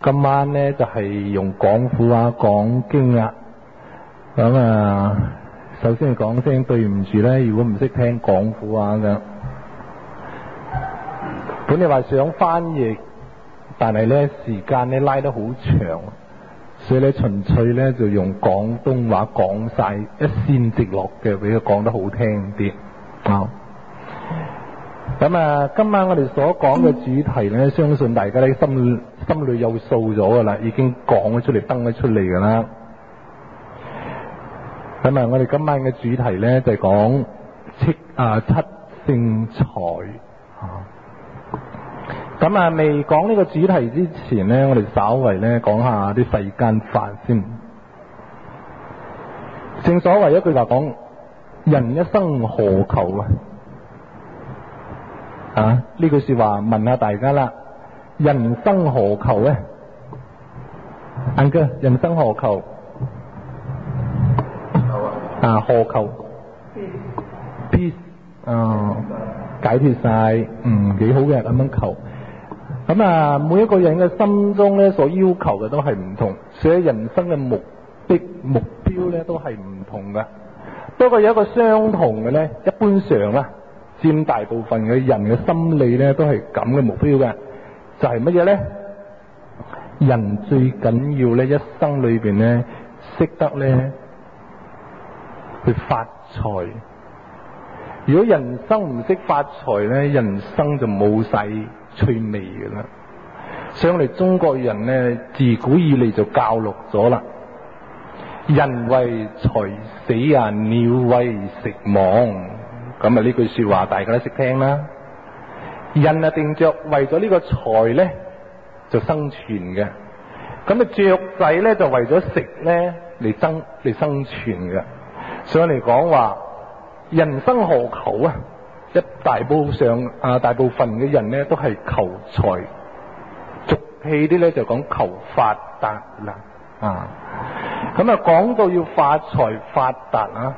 今晚呢就係用廣府話講經啦。咁首先講聲對唔住咧，如果唔識聽廣府話嘅，本嚟話想翻譯，但係咧時間咧拉得好長，所以咧純粹咧就用廣東話講晒一線直落嘅，俾佢講得好聽啲啊。咁今晚我哋所講嘅主題咧，相信大家咧心裏有數咗噶啦，已經講咗出嚟，登咗出嚟噶啦。咁我哋今晚嘅主題咧就係講七聖財。咁未講呢個主題之前咧，我哋稍為咧講下啲世間法先。正所謂一句話講，人一生何求啊？呢句說話問下大家啦，人生何求咧？安哥，人生何求？何求 ？peace， 解脫晒，幾好嘅咁樣求。每一個人嘅心中咧所要求嘅都係唔同，所以人生嘅目標咧都係唔同嘅。不過有一個相同嘅咧，一般上啦，佔大部分嘅人嘅心理咧都係咁嘅目標嘅，就係乜嘢咧？人最緊要咧，一生裏邊咧識得咧去發財。如果人生唔識發財咧，人生就冇晒趣味嘅啦。所以我哋中國人咧，自古以嚟就教育咗啦，人為財死啊，鳥為食亡。咁呢句說話大家都識聽啦。人定着為咗呢個財咧就生存嘅，雀仔咧就為咗食咧嚟生存嘅。所以嚟講話，人生何求啊？大部分嘅人咧都係求財，俗氣啲咧就講求發達啦。講到要發財發達啊，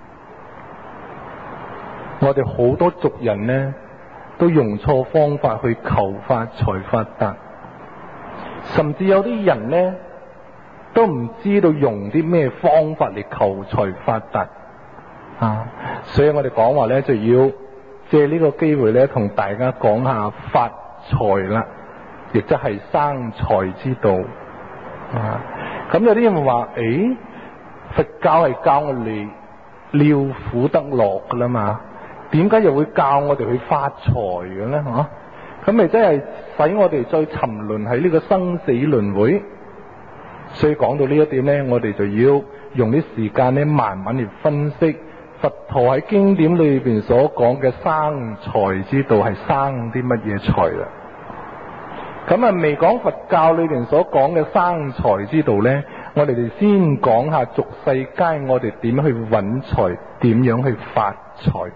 我哋好多族人咧都用錯方法去求發財發達，甚至有啲人咧都唔知道用啲咩方法嚟求財發達所以我哋講話咧就要借呢個機會咧同大家講下發財啦，亦即係生財之道咁有啲人話佛教係教我哋了苦得樂噶啦嘛，點解又會教我哋去發財嘅咧？咁咪真係使我哋再沉淪喺呢個生死輪迴。所以講到呢一點咧，我哋就要用啲時間咧慢慢嚟分析佛陀喺經典裏邊所講嘅生財之道係生啲乜嘢財啦。未講佛教裏邊所講嘅生財之道咧，我哋先講下俗世間我哋點去揾財，點樣去發財。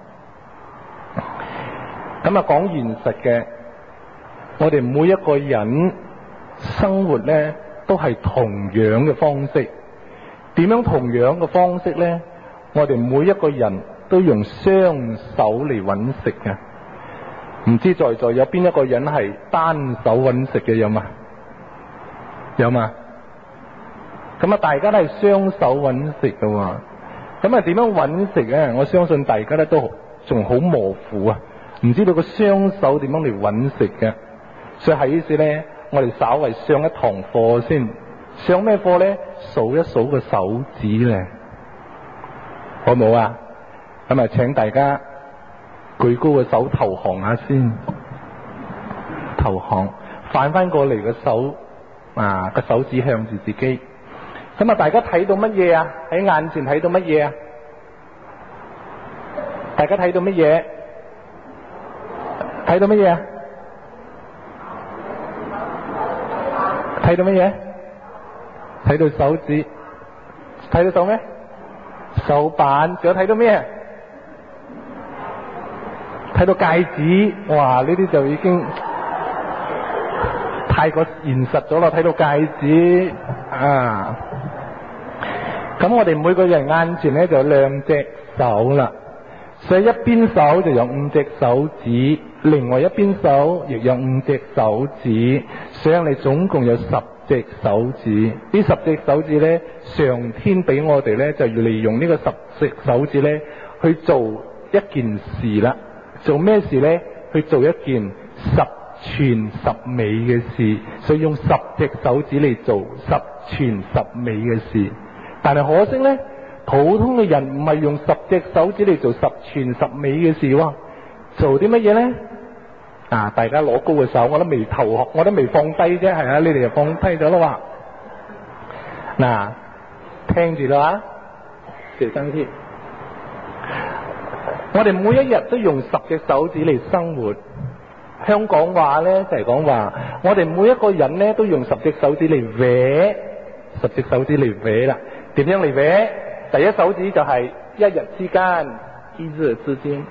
講現實嘅，我哋每一個人生活咧都係同樣嘅方式。點樣同樣嘅方式咧？我哋每一個人都用雙手嚟揾食嘅。唔知在座有邊一個人係單手揾食嘅？有嘛？有嘛？大家都係雙手揾食嘅喎。點樣揾食咧？我相信大家咧都仲好模糊啊，唔知道個雙手點樣嚟揾食嘅。所以喺呢時咧，我哋稍為上一堂課先。上咩課咧？數一數個手指咧，好冇啊？請大家舉高個手投降下先，投降，反翻過嚟個手個手指向住自己。大家睇到乜嘢啊？喺眼前睇到乜嘢啊？大家睇到乜嘢？睇到乜嘢啊？睇到乜嘢？睇到手指，睇到手咩？手板。仲有睇到咩？睇到戒指。哇！呢啲就已經太過現實咗啦。睇到戒指咁我哋每個人眼前咧就有兩隻手啦，所以一邊手就有5隻手指，另外一邊手亦有5隻手指，所以你總共有10 隻手指。呢10隻手指咧，上天俾我哋咧，就要利用呢個10隻手指咧去做一件事啦。做咩事咧？去做一件十全十美嘅事，所以用10隻手指嚟做十全十美嘅事。但係可惜咧，普通嘅人唔係用10隻手指嚟做十全十美嘅事喎。做啲乜嘢咧？大家攞高嘅手，我都未投降，我都未放低啫，係啊，你哋就放低咗啦喎。聽住啦，謝生先。我哋每一日都用10隻手指嚟生活。香港話咧就係講話，我哋每一個人咧都用10隻手指嚟搲，10隻手指嚟搲啦。點樣嚟搲？第一手指就係一日之間，一日之間。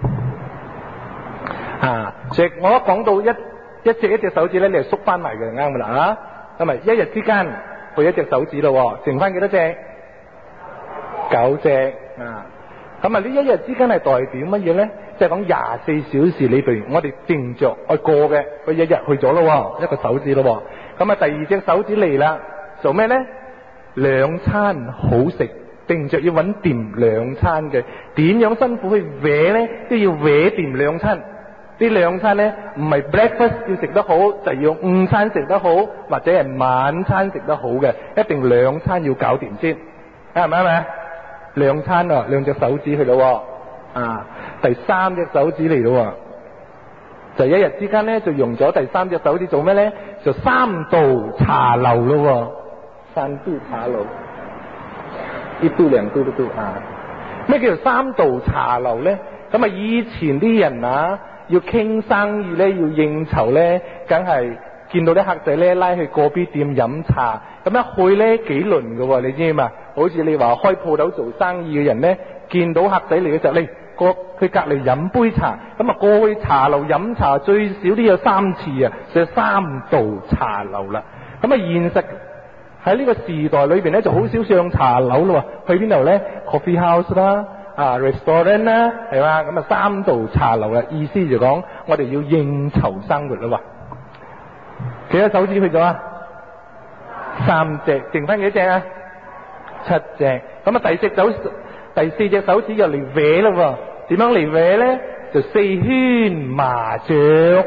我一講到一隻手指咧，你係縮翻埋嘅，啱噶啦咁咪一日之間去一隻手指咯，剩翻幾多隻？9隻咁呢一日之間係代表乜嘢咧？即係講24小時裏邊，我哋定着愛過嘅，佢一日去咗咯，一個手指咯。咁第二隻手指嚟啦，做咩咧？2餐好食，定着要搵掂2餐嘅，點樣辛苦去搲咧，都要搲掂2餐。呢2餐咧唔係 breakfast 要食得好，就要午餐食得好，或者係晚餐食得好嘅，一定2餐要搞掂先，啱唔啱啊？2餐啊，2隻手指去咯，第3隻手指嚟咯，就一日之間咧就用咗第3隻手指做咩咧？就3度茶樓咯，3度茶樓，1度2度都咩叫做3度茶樓咧？咁以前啲人要傾生意咧，要應酬咧，梗係見到啲客仔咧拉去個別店飲茶，咁一去咧幾輪㗎喎，你知嘛？好似你話開鋪頭做生意嘅人咧，見到客仔嚟嘅時候，你過去隔離飲杯茶，咁過去茶樓飲茶最少都有3次啊，就3度茶樓啦。咁現實喺呢個時代裏邊咧，就好少上茶樓咯喎，去邊度咧 ？Coffee house 啦。restaurant 啦，係嘛？咁3度茶樓啦，意思就講我哋要應酬生活啦。幾多手指去咗啊？3隻，剩翻幾隻啊？7隻。咁第4隻手指又嚟搲啦。點樣嚟搲咧？就4圈麻雀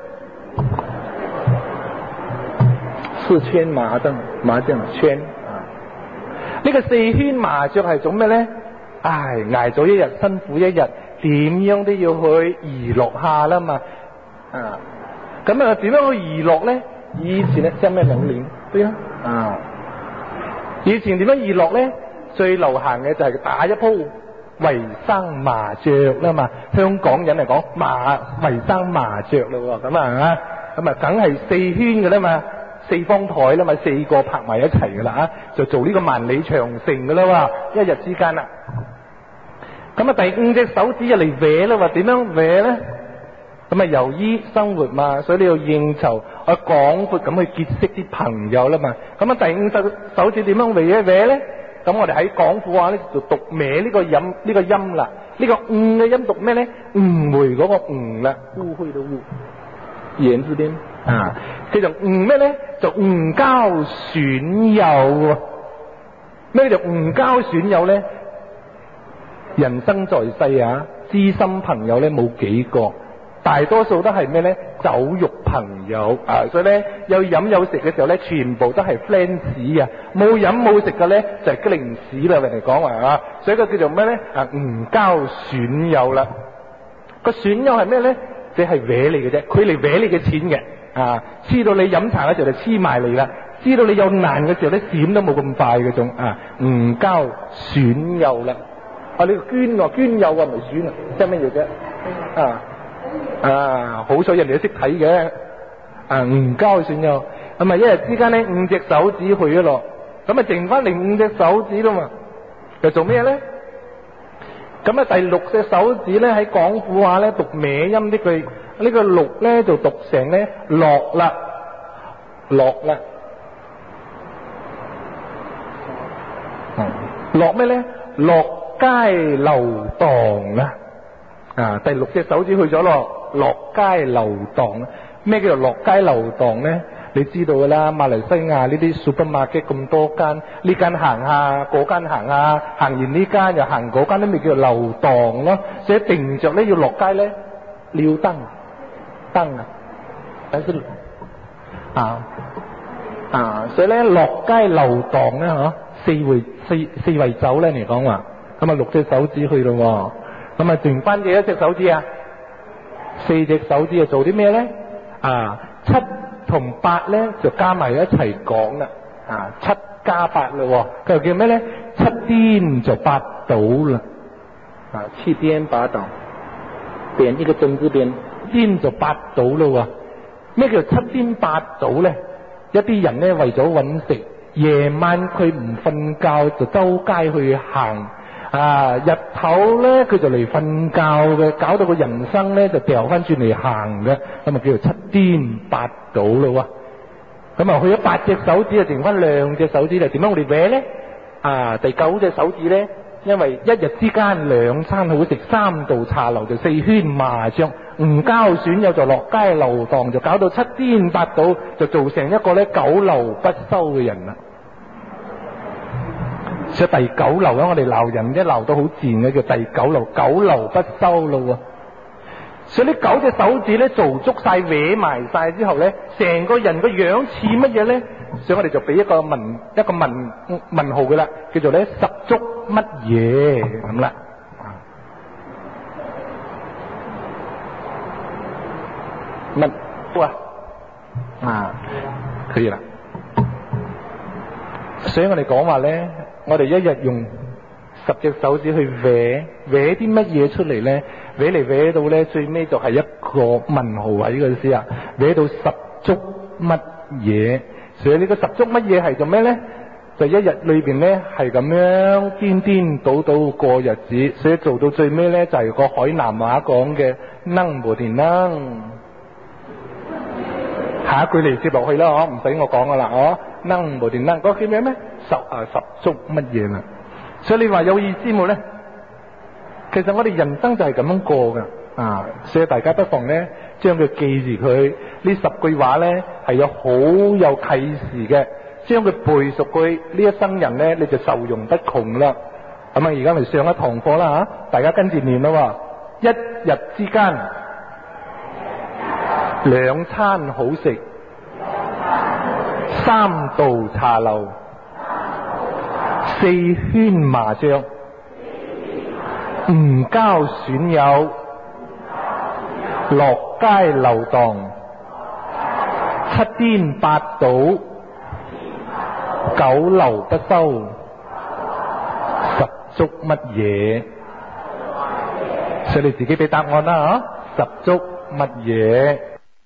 ，4圈麻將圈。呢個4圈麻雀係做咩咧？挨咗一日辛苦一日，點樣都要去娛樂下啦嘛。咁點樣去娛樂咧？以前咧即係咩名年？對啦。以前點樣娛樂咧？最流行嘅就係打一鋪衛生麻雀啦嘛。香港人嚟講衛生麻雀咯。咁梗係4圈嘅啦嘛，4方台啦嘛，4個拍埋一齊噶啦就做呢個萬里長城噶啦一日之間啦。第5隻手指就嚟搲啦，點樣搲咧？由於生活嘛，所以你要應酬，廣闊咁去結識啲朋友啦嘛。第5隻手指點樣搲咧？咁我哋喺廣府話咧就讀歪呢個音啦。呢個嘅音讀咩咧？誤會嗰個誤啦，污穢到污，言字邊叫做誤咩咧？就誤交損友。咩叫誤交損友咧？人生在世知心朋友咧冇幾個，大多數都係咩咧？酒肉朋友所以咧有飲有食嘅時候咧，全部都係 friends 冇飲冇食嘅咧就係吉靈屎啦，人哋講話所以佢叫做咩咧？誤交損友啦。個損友係咩咧？即係搲你嘅啫，佢嚟搲你嘅錢嘅知道你飲茶嘅時候就黐埋你啦，知道你有難嘅時候咧閃都冇咁快嗰種誤交損友啦。你捐友唔係損即係乜嘢啫？好彩人哋都識睇嘅，誤交損友。一日之間咧5隻手指去咗落，剩翻另5隻手指啦嘛，就做咩咧？第6隻手指咧喺廣府話咧讀歪音呢句，呢個6咧就讀成咧落啦，落咩咧？落街流蕩第6隻手指去咗落街流蕩。咩叫做落街流蕩咧？ 你知道㗎啦，馬來西亞呢啲 supermarket 咁多間，呢間行下，嗰間行下，行完呢間又行嗰間，都咪叫做流蕩咯。所以定着咧要落街咧，你要燈啊，所以咧落街流蕩咧嗬，四圍走咧嚟講話，咁啊6隻手指去咯，咁啊剩翻幾多隻手指啊？4隻手指啊做啲咩咧？7同8咧就加埋一齊講啦，7加8咯，佢又叫咩咧？7顛就8倒啦，7顛8倒，邊一個正字邊，顛就8倒咯。咩叫7顛8倒咧？一啲人咧為咗揾食，夜晚佢唔瞓覺就周街去行，日頭咧佢就嚟瞓覺嘅，搞到個人生咧就掉翻轉嚟行嘅，咁啊叫做7顛8倒咯。咁啊去咗8隻手指啊，剩翻2隻手指啦，點樣我哋搲咧？第9隻手指咧，因為一日之間2餐好食，3道茶樓就4圈麻將，唔交損友就落街流蕩，就搞到7顛8倒，就做成一個咧9流不收嘅人啦。所以第9流咧，我哋鬧人咧鬧到好賤嘅，叫第9流，9流不收咯。所以呢9隻手指咧做足晒搲埋晒之後咧，成個人個樣似乜嘢咧？所以我哋就俾一個問號嘅啦，叫做咧十足乜嘢咁啦。乜可以啦。所以我哋講話咧，我哋一日用10隻手指去搲啲乜嘢出嚟咧？搲嚟搲到咧，最尾就係一個問號喺個意思啊！搲到十足乜嘢？所以呢個十足乜嘢係做咩咧？就一日裏邊咧係咁樣顛顛倒倒過日子，所以做到最尾咧就係個海南話講嘅能無田能。下一句嚟接落去啦，唔使我講噶啦，能無田能，嗰個叫咩咩？十足乜嘢啦？所以你話有意思冇咧？其實我哋人生就係咁樣過噶，所以大家不妨咧將佢記住佢呢10句話咧係有好有啟示嘅，將佢背熟佢呢一生人咧你就受用不窮啦。咁啊，而家嚟上一堂課啦大家跟住念啦，一日之間2餐好食，3道茶樓，4圈麻將，唔交損友，落街流蕩，7顛8倒，9流不收，十足乜嘢？所以你自己俾答案啦十足乜嘢？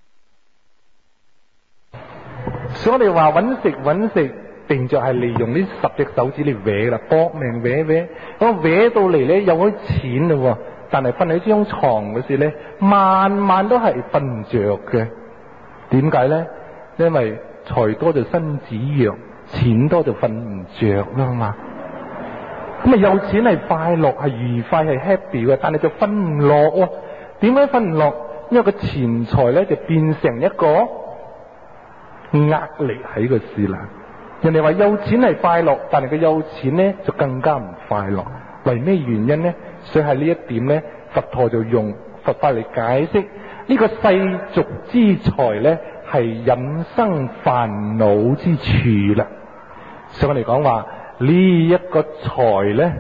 所以我哋話揾食定着係利用呢10隻手指嚟搲啦，搏命搲，咁搲到嚟咧有咗錢嘞，但係瞓喺張床嗰時咧，晚都係瞓唔着嘅。點解咧？因為財多就身子弱，錢多就瞓唔着啦嘛。咁啊有錢係快樂係愉快係 happy 嘅，但係就瞓唔落喎。點解瞓唔落？因為個錢財咧就變成一個壓力喺個事啦。人哋話有錢係快樂，但係佢有錢咧就更加唔快樂。為咩原因咧？所以係呢一點咧，佛陀就用佛法嚟解釋呢個世俗之財咧係引生煩惱之處啦。所以我哋講話呢一個財咧，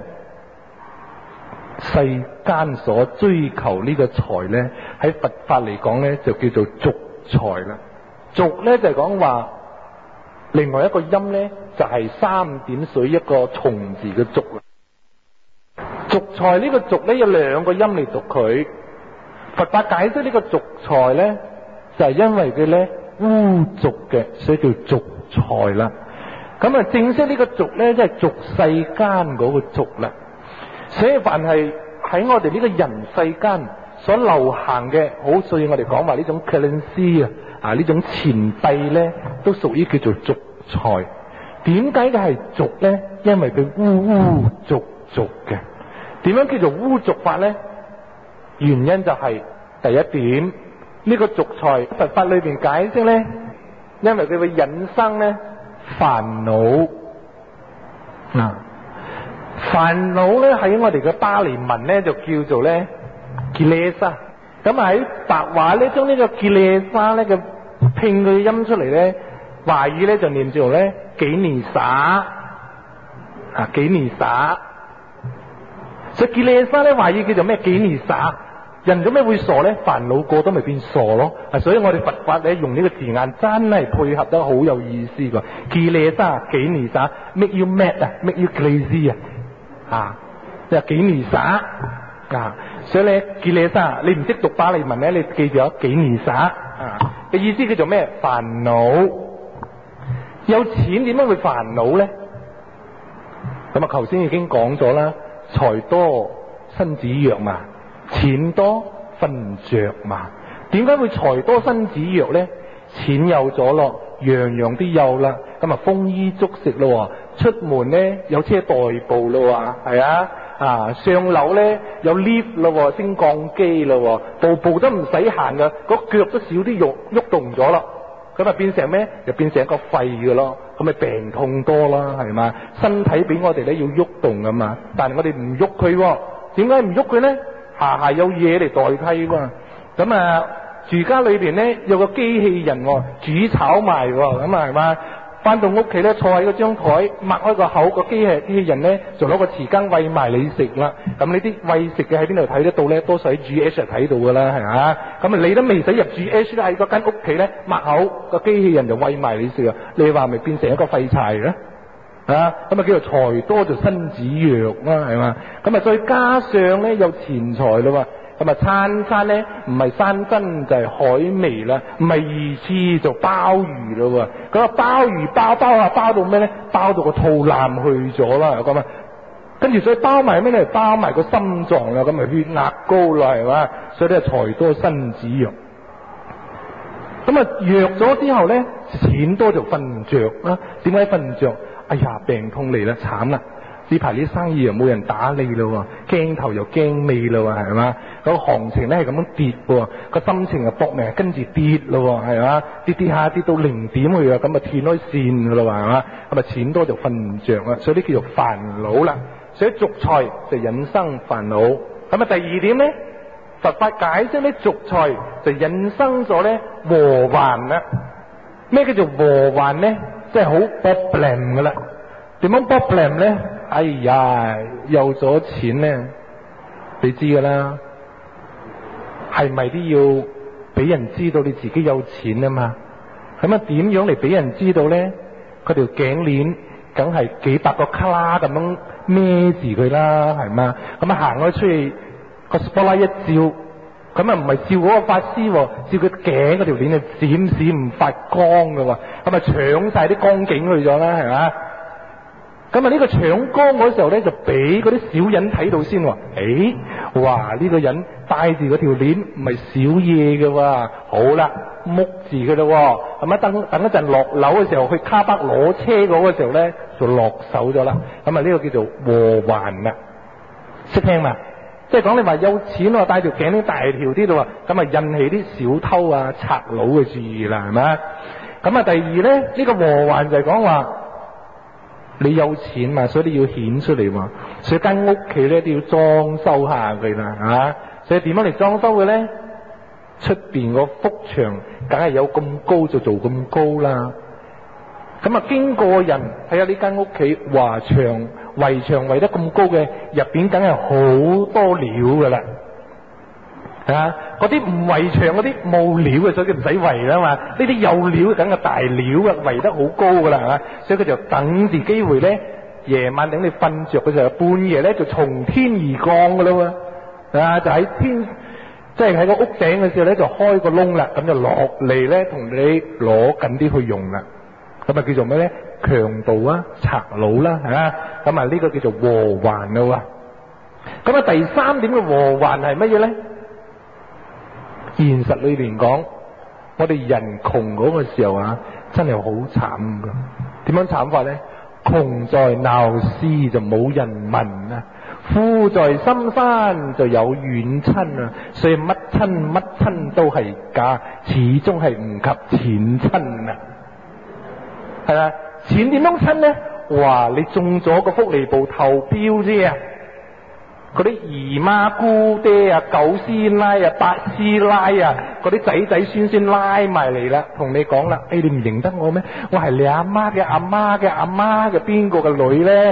世間所追求呢個財咧，喺佛法嚟講咧就叫做俗財啦。俗咧就係講話，另外一個音咧就係3點水一個蟲字嘅俗啦。俗財呢個俗咧有2個音嚟讀佢。佛法解釋呢個俗財咧，就係因為佢咧污俗嘅，所以叫俗財啦。咁啊，正式呢個俗咧，即係俗世間嗰個俗啦。所以凡係喺我哋呢個人世間所流行嘅，好似我哋講話呢種 currency 呢種錢幣咧，都屬於叫做俗財。點解嘅係俗咧？因為佢污俗嘅。點樣叫做污俗法咧？原因就係第一點，呢個俗財佛法裏邊解釋咧， 因為佢會引生咧煩惱。煩惱咧喺我哋嘅巴利文咧就叫做咧吉列沙。咁喺白話咧將呢個吉列沙咧嘅拼佢音出嚟咧，華語咧就念做咧幾尼撒。幾尼撒。所以吉列沙咧華語叫做咩？幾尼撒。人做咩會傻咧？煩惱過都咪變傻咯。所以我哋佛法咧用呢個字眼真係配合得好有意思噶。吉列沙、幾尼撒 ，make you mad 啊 ，make you crazy 啊，就幾尼撒所以咧吉列沙，你唔識讀巴利文咧，你記住有幾尼撒嘅意思叫做咩？煩惱。有錢點解會煩惱咧？咁頭先已經講咗啦，財多身子弱嘛。錢多瞓唔着嘛？點解會財多身子弱咧？錢有咗咯，樣樣都有啦，咁啊豐衣足食咯，出門咧有車代步咯，係上樓咧有 lift 咯，升降機咯，步步都唔使行噶，個腳都少啲肉喐動咗啦，咁啊變成咩？就變成一個廢噶咯，咁咪病痛多啦，係嘛？身體俾我哋咧要喐動噶嘛，但係我哋唔喐佢，點解唔喐佢咧？下有嘢嚟代替喎，咁住家裏邊咧有個機器人煮炒埋，咁係嘛？翻到屋企咧坐喺嗰張台，擘開個口，個機器人咧就攞個匙羹餵埋你食啦。咁你啲餵食嘅喺邊度睇得到咧？多數喺 GH 睇到噶啦，係嘛？咁你都未使入 GH 咧，喺嗰間屋企咧擘口，個機器人就餵埋你食啊！你話咪變成一個廢柴咧？咁啊叫做財多就身子弱啦，係嘛？咁啊再加上咧有錢財咯，咁啊餐餐咧唔係山珍就係海味啦，唔係魚翅就鮑魚咯，咁啊鮑魚包到咩咧？包到個肚腩去咗啦，咁啊，跟住所以包埋咩咧？包埋個心臟啦，咁啊血壓高啦，係嘛？所以咧財多身子弱。咁啊弱咗之後咧，錢多就瞓唔着啦。點解瞓唔着？哎呀，病痛嚟啦，慘啦！呢排啲生意又冇人打理咯，驚頭又驚尾咯，係嘛？個行情咧係咁樣跌喎，個心情又搏命跟住跌咯，係嘛？跌下跌到零點去啊，咁啊斷開線噶咯，係嘛？咁啊錢多就瞓唔着啦，所以呢叫做煩惱啦。所以續財就引生煩惱。咁啊第二點咧，佛法解釋咧續財就引生咗咧禍患啦。咩叫做禍患咧？即係好 problem 噶啦。點樣 problem 咧？哎呀，有咗錢咧，你知噶啦，係咪都要俾人知道你自己有錢啊嘛？咁啊點樣嚟俾人知道咧？佢條頸鏈梗係幾百個卡拉咁樣孭住佢啦，係嘛？咁啊行咗出去個 spotlight 一照，咁啊唔係照嗰個法師，照佢頸嗰條鏈啊閃閃唔發光噶，咁啊搶晒啲光景去咗啦，係嘛？咁啊呢個搶光嗰時候咧，就俾嗰啲小人睇到先。哇呢個人帶住嗰條鏈唔係少嘢嘅，好啦，묶住佢咯。咁啊等一陣落樓嘅時候，去卡巴攞車嗰個時候咧，就落手咗啦。咁啊呢個叫做禍患啦，識聽嘛？即係講你話有錢喎，帶條頸鏈大條啲咯，咁啊引起啲小偷啊賊佬嘅注意啦，係咪？咁啊第二咧，呢個禍患就係講話。你有錢嘛，所以你要顯出嚟嘛，所以間屋企咧都要裝修下佢啦，所以點樣嚟裝修嘅咧？出邊個幅牆梗係有咁高就做咁高啦。咁啊經過人睇下呢間屋企圍牆圍得咁高嘅，入邊梗係好多料噶啦。嗰啲唔圍牆嗰啲冇料嘅，所以佢唔使圍啦嘛。呢啲有料梗係大料啊，圍得好高噶啦，係嘛？所以佢就等住機會咧，夜晚等你瞓着嘅時候，半夜咧就從天而降噶啦喎，就喺天，即係喺個屋頂嘅時候咧就開個窿啦，咁就落嚟咧同你攞緊啲去用啦。咁啊叫做咩咧？強盜啊，賊佬啦，係嘛？咁啊呢個叫做禍患啦。咁啊第三點嘅禍患係乜嘢咧？現實裏邊講，我哋人窮嗰個時候真係好慘噶。點樣慘法咧？窮在鬧市就冇人問啊，富在深山就有遠親啊。所以乜親都係假，始終係唔及錢親啊。 係啦，錢點樣親咧？哇！你中咗個福利部投標啫啊！嗰啲姨媽姑爹啊、九師奶啊、八師奶啊，嗰啲仔仔孫孫拉埋嚟啦，同你講啦，你唔認得我咩？我係你阿媽嘅阿媽嘅阿媽嘅邊個嘅女咧？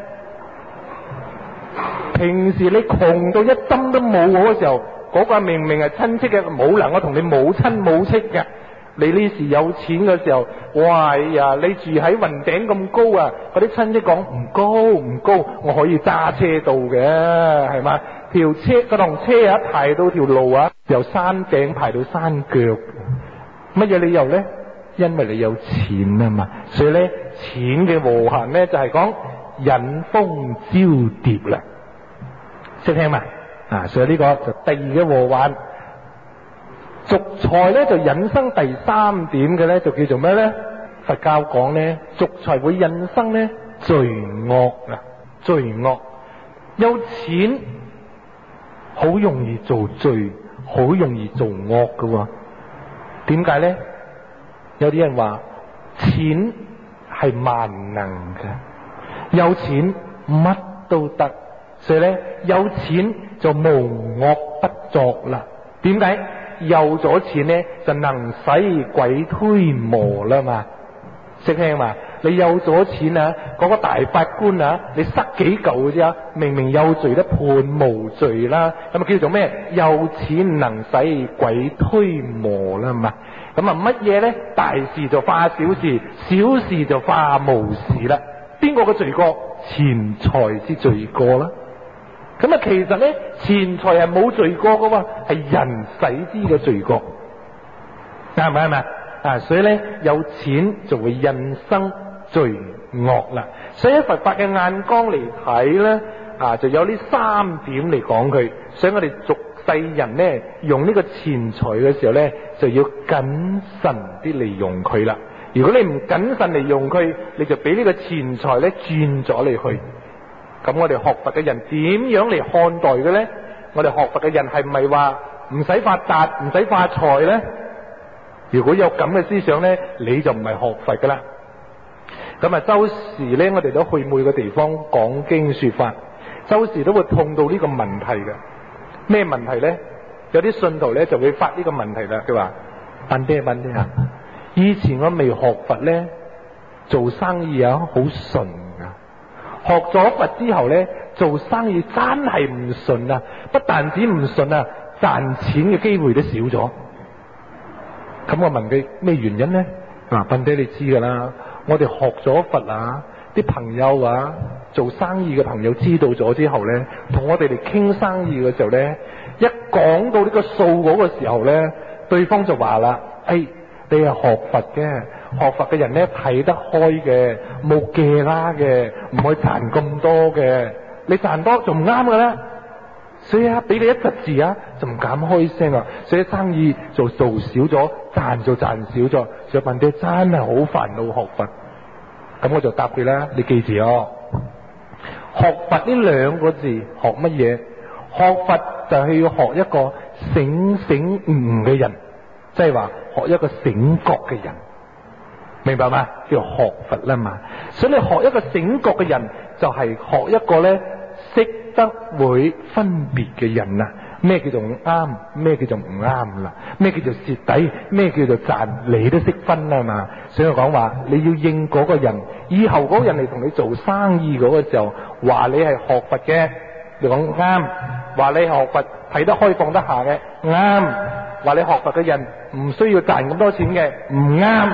平時你窮到一針都冇嗰個時候，嗰個明明係親戚嘅，冇能夠同你冇親冇戚嘅。你呢時有錢嘅時候，哇呀！你住喺雲頂咁高啊，嗰啲親戚講唔高唔高，我可以揸車到嘅，係嘛？條車嗰輛車啊，排到條路啊，由山頂排到山腳。乜嘢理由咧？因為你有錢啊嘛。所以咧，錢嘅和諧咧就係講引蜂招蝶啦。識聽嘛？啊，所以呢個就第二嘅和諧。俗財咧就引生第三點嘅咧就叫做咩咧？佛教講咧，俗財會引生咧罪惡啊！罪惡，有錢好容易做罪，好容易做惡噶喎。點解咧？有啲人話錢係萬能嘅，有錢乜都得，所以咧有錢就無惡不作啦。點解？有咗錢咧，就能使鬼推磨啦嘛，識聽嘛？你有咗錢啊，嗰個大法官啊，你塞幾嚿嘅啫，明明有罪都判無罪啦，咁啊叫做咩？有錢能使鬼推磨啦嘛。咁啊乜嘢咧？大事就化小事，小事就化無事啦。邊個嘅罪過？錢財之罪過啦。咁啊，其實咧，錢財係冇罪過嘅喎，係人使之嘅罪過，啱唔啱啊？所以咧，有錢就會引生罪惡啦。所以喺佛法嘅眼光嚟睇咧，就有呢三點嚟講佢。所以我哋俗世人咧，用呢個錢財嘅時候咧，就要謹慎啲嚟用佢啦。如果你唔謹慎嚟用佢，你就俾呢個錢財咧轉咗你去。咁我哋學佛嘅人點樣嚟看待嘅咧？我哋學佛嘅人係唔係話唔使發達、唔使發財咧？如果有咁嘅思想咧，你就唔係學佛噶啦。咁啊，周時咧，我哋都去每個地方講經說法，周時都會碰到呢個問題嘅。咩問題咧？有啲信徒咧就會發呢個問題啦。佢話：問啲啊！以前我未學佛咧，做生意啊好順噶。學咗佛之後咧，做生意真係唔順啊！不但止唔順啊，賺錢嘅機會都少咗。咁我問佢咩原因咧？笨爹你知噶啦，我哋學咗佛啊，啲朋友啊，做生意嘅朋友知道咗之後咧，同我哋嚟傾生意嘅時候咧，一講到呢個數嗰個時候咧，對方就話啦：你係學佛嘅，學佛嘅人咧睇得開嘅，冇忌啦嘅，唔可以賺咁多嘅，你賺多仲唔啱嘅啦。所以俾你一窒字啊，就唔敢開聲啊，所以生意就做少咗，賺就賺少咗。所以問爹真係好煩惱學佛。咁我就答佢啦，你記住哦，學佛呢兩個字學乜嘢？學佛就係要學一個醒醒悟嘅人，即係話學一個醒覺嘅人，明白嗎？叫學佛啦嘛。所以你學一個醒覺嘅人，就係學一個咧識得會分別嘅人啦。咩叫做啱？咩叫做唔啱啦？咩叫做蝕底？咩叫做賺？你都識分啦嘛。所以我講話，你要應嗰個人，以後嗰個人嚟同你做生意嗰個時候，話你係學佛嘅，你講啱；話你學佛睇得開放得下嘅，啱；話你學佛嘅人唔需要賺咁多錢嘅，唔啱。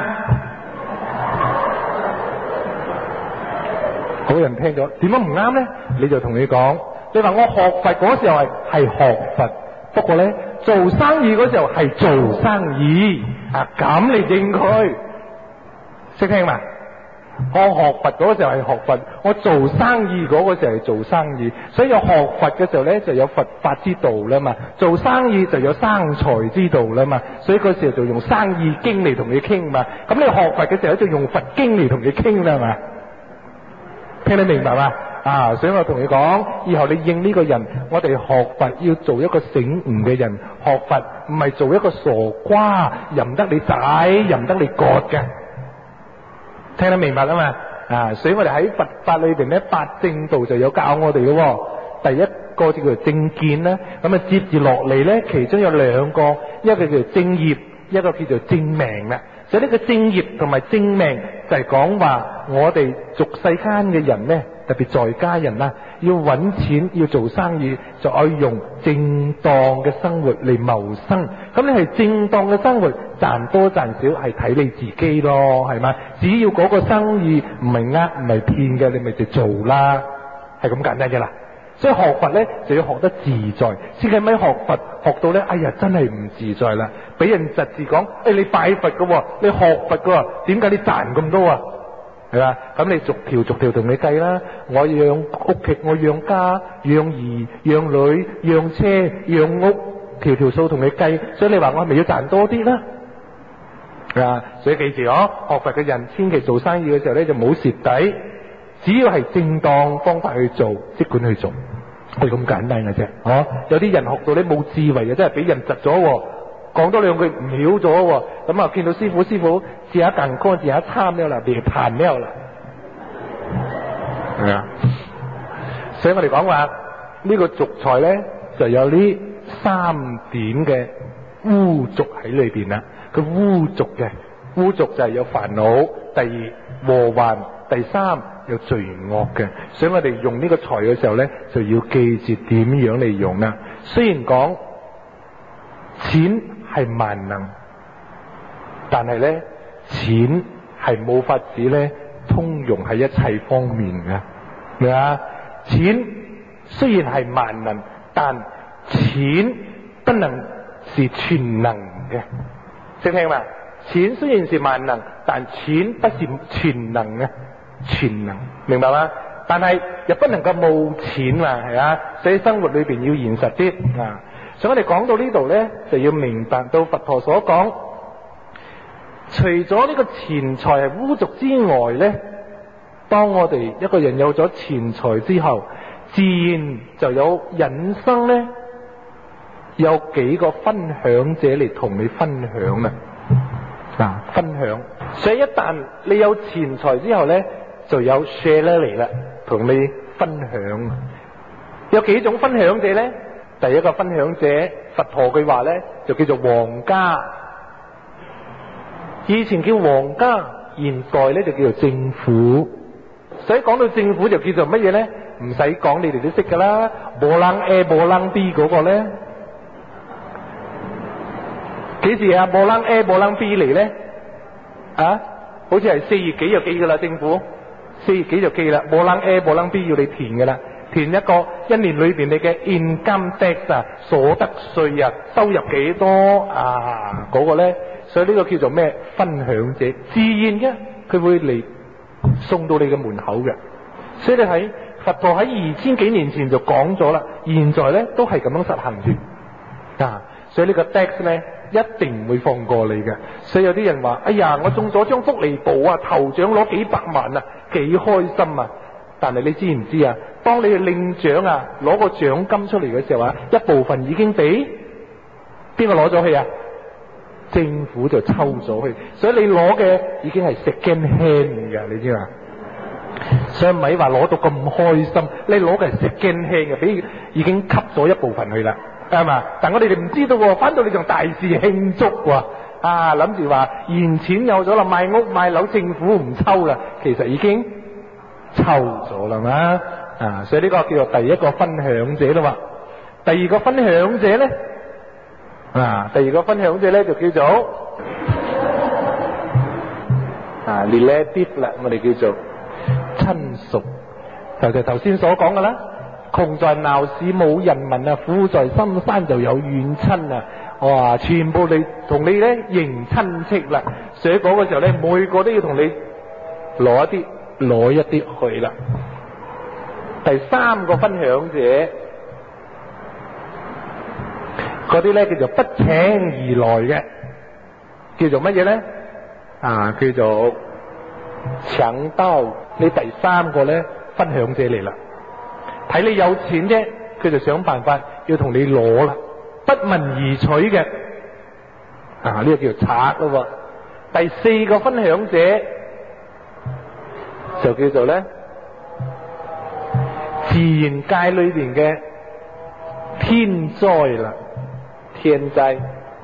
嗰人聽咗，點解唔啱咧？你就同佢講，你話我學佛嗰時候係學佛，不過咧做生意嗰時候係做生意啊，咁你應佢識聽嘛？我學佛嗰時候係學佛，我做生意嗰個時候係做生意，所以有學佛嘅時候咧就有佛法之道啦嘛，做生意就有生財之道啦嘛，所以嗰時候就用生意經嚟同你傾嘛。咁你學佛嘅時候就用佛經嚟同你傾啦嘛。聽你明白嘛？所以我同你講，以後你應呢個人，我哋學佛要做一個醒悟嘅人，學佛唔係做一個傻瓜，任得你仔，任得你割嘅。 聽得明白啊嘛？所以我哋喺佛法裏邊咧，八正道就有教我哋嘅。第一個就叫做正見啦，咁啊接住落嚟咧，其中有兩個，一個叫做正業，一個叫做正命啦。所以呢個正業同埋正命就係講話我哋俗世間嘅人咧，特別在家人啦，要揾錢要做生意，就可以用正當嘅生活嚟謀生。咁你係正當嘅生活，賺多賺少係睇你自己咯，係嘛？只要嗰個生意唔係呃唔係騙嘅，你咪就做啦，係咁簡單嘅啦。所以學佛咧就要學得自在，先係咪學佛學到咧，哎呀真係唔自在啦，俾人窒住講，你拜佛噶，你學佛噶，點解你賺咁多啊？係嘛？咁你逐條同你計啦。我養屋企，我養家，養兒，養女，養車，養屋，條數同你計。所以你話我係咪要賺多啲啦？所以記住學佛嘅人千祈做生意嘅時候咧就冇蝕底，只要係正當方法去做，即管去做，係咁簡單嘅啫。有啲人學到你冇智慧嘅，真係俾人窒咗，講多兩句唔曉咗，咁啊見到師傅試下近光，試下參咩啦，別彈咩啦，係啊。所以我哋講話呢個俗財咧就有呢三點嘅污濁喺裏邊啦。佢污濁嘅污濁就係有煩惱，第二禍患，第三有罪惡嘅。所以我哋用呢個財嘅時候咧，就要記住點樣嚟用啦。雖然講錢係萬能，但係咧錢係冇法子咧通用喺一切方面嘅，明啊？錢雖然係萬能，但錢不能是全能嘅，識聽嘛？錢雖然是萬能，但錢不是全能嘅，全能，明白嗎？但係又不能夠冇錢嘛，係啊？所以生活裏邊要現實啲啊。所以我哋講到呢度咧，就要明白到佛陀所講，除咗呢個錢財係污濁之外咧，當我哋一個人有咗錢財之後，自然就有引生咧，有幾個分享者嚟同你分享啦。分享，所以一旦你有錢財之後咧，就有 share 嚟啦，同你分享。有幾種分享者咧？第一個分享者，佛陀句話咧就叫做皇家。以前叫皇家，現代咧就叫做政府。所以講到政府就叫做乜嘢咧？唔使講，你哋都識噶啦。波冷 A 波冷 B 嗰個咧，幾時啊？波冷 A 波冷 B 嚟咧？好似係4月幾就寄噶啦，政府4月幾就寄啦。波冷 A 波冷 B 要你填噶啦。填一個一年裏邊你嘅 income tax 啊，所得稅啊，收入幾多嗰個咧，所以呢個叫做咩？分享者，自然嘅，佢會嚟送到你嘅門口嘅。所以你睇佛陀喺2000幾年前就講咗啦，現在咧都係咁樣實行住所以呢個 tax 咧一定唔會放過你嘅。所以有啲人話：哎呀，我中咗張福利簿啊，頭獎攞幾百萬啊，幾開心啊！但係你知唔知啊？當你去領獎啊，攞個獎金出嚟嘅時候啊，一部分已經俾邊個攞咗去啊？政府就抽咗去，所以你攞嘅已經係 second hand 噶，你知嘛？所以咪話攞到咁開心，你攞嘅係 second hand 嘅，俾已經吸咗一部分去啦，係嘛？但我哋唔知道，翻到你仲大肆慶祝喎，諗住話現錢有咗啦，賣屋賣樓，政府唔抽啦，其實已經抽咗啦嘛，所以呢個叫做第一個分享者啦嘛。第二個分享者咧，第二個分享者咧就叫做relative 啦，我哋叫做親屬，就頭先所講噶啦。窮在鬧市冇人民啊，富在深山就有遠親啊！哇，全部你同你咧認親戚啦，所以嗰個時候咧，每個都要同你攞一啲去啦。第三個分享者，嗰啲咧叫做不請而來嘅，叫做乜嘢咧？叫做搶兜。你第三個咧分享者嚟啦，睇你有錢啫，佢就想辦法要同你攞啦，不問而取嘅。呢個叫做賊咯。第四個分享者就叫做咧自然界裏邊嘅天災啦。天災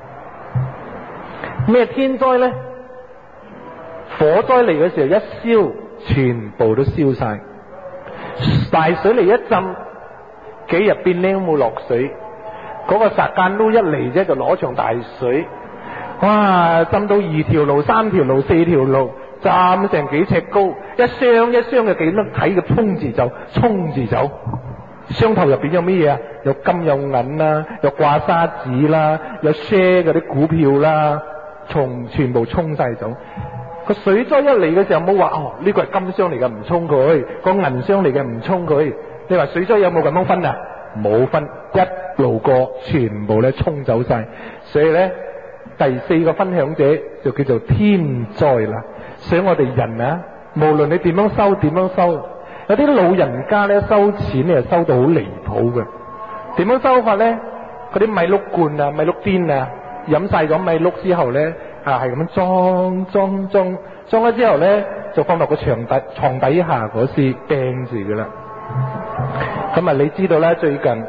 咩天災咧？火災嚟嘅時候一燒，全部都燒晒。大水嚟一浸，幾日變靚都冇落水。嗰個撒間撈一嚟啫，就攞場大水，哇！浸到2條路、3條路、4條路，浸成幾尺高，一箱一箱嘅幾粒體嘅衝住走。箱頭入邊有乜嘢啊？有金有銀啦，有掛沙紙啦，有 share 嗰啲股票啦，全部衝晒走。個水災一嚟嘅時候冇話呢個係金箱嚟嘅唔衝佢，個銀箱嚟嘅唔衝佢。你話水災有冇咁樣分啊？冇分，一路過全部咧衝走晒。所以咧第4個分享者就叫做天災啦。所以我哋人啊，無論你點樣收，有啲老人家咧收錢咧收到好離譜嘅。點樣收法咧？嗰啲米碌罐啊、米碌癲啊，飲晒咗米碌之後咧係咁樣裝咗之後咧就放落個床底下嗰時掟住噶啦。咁啊，你知道咧最近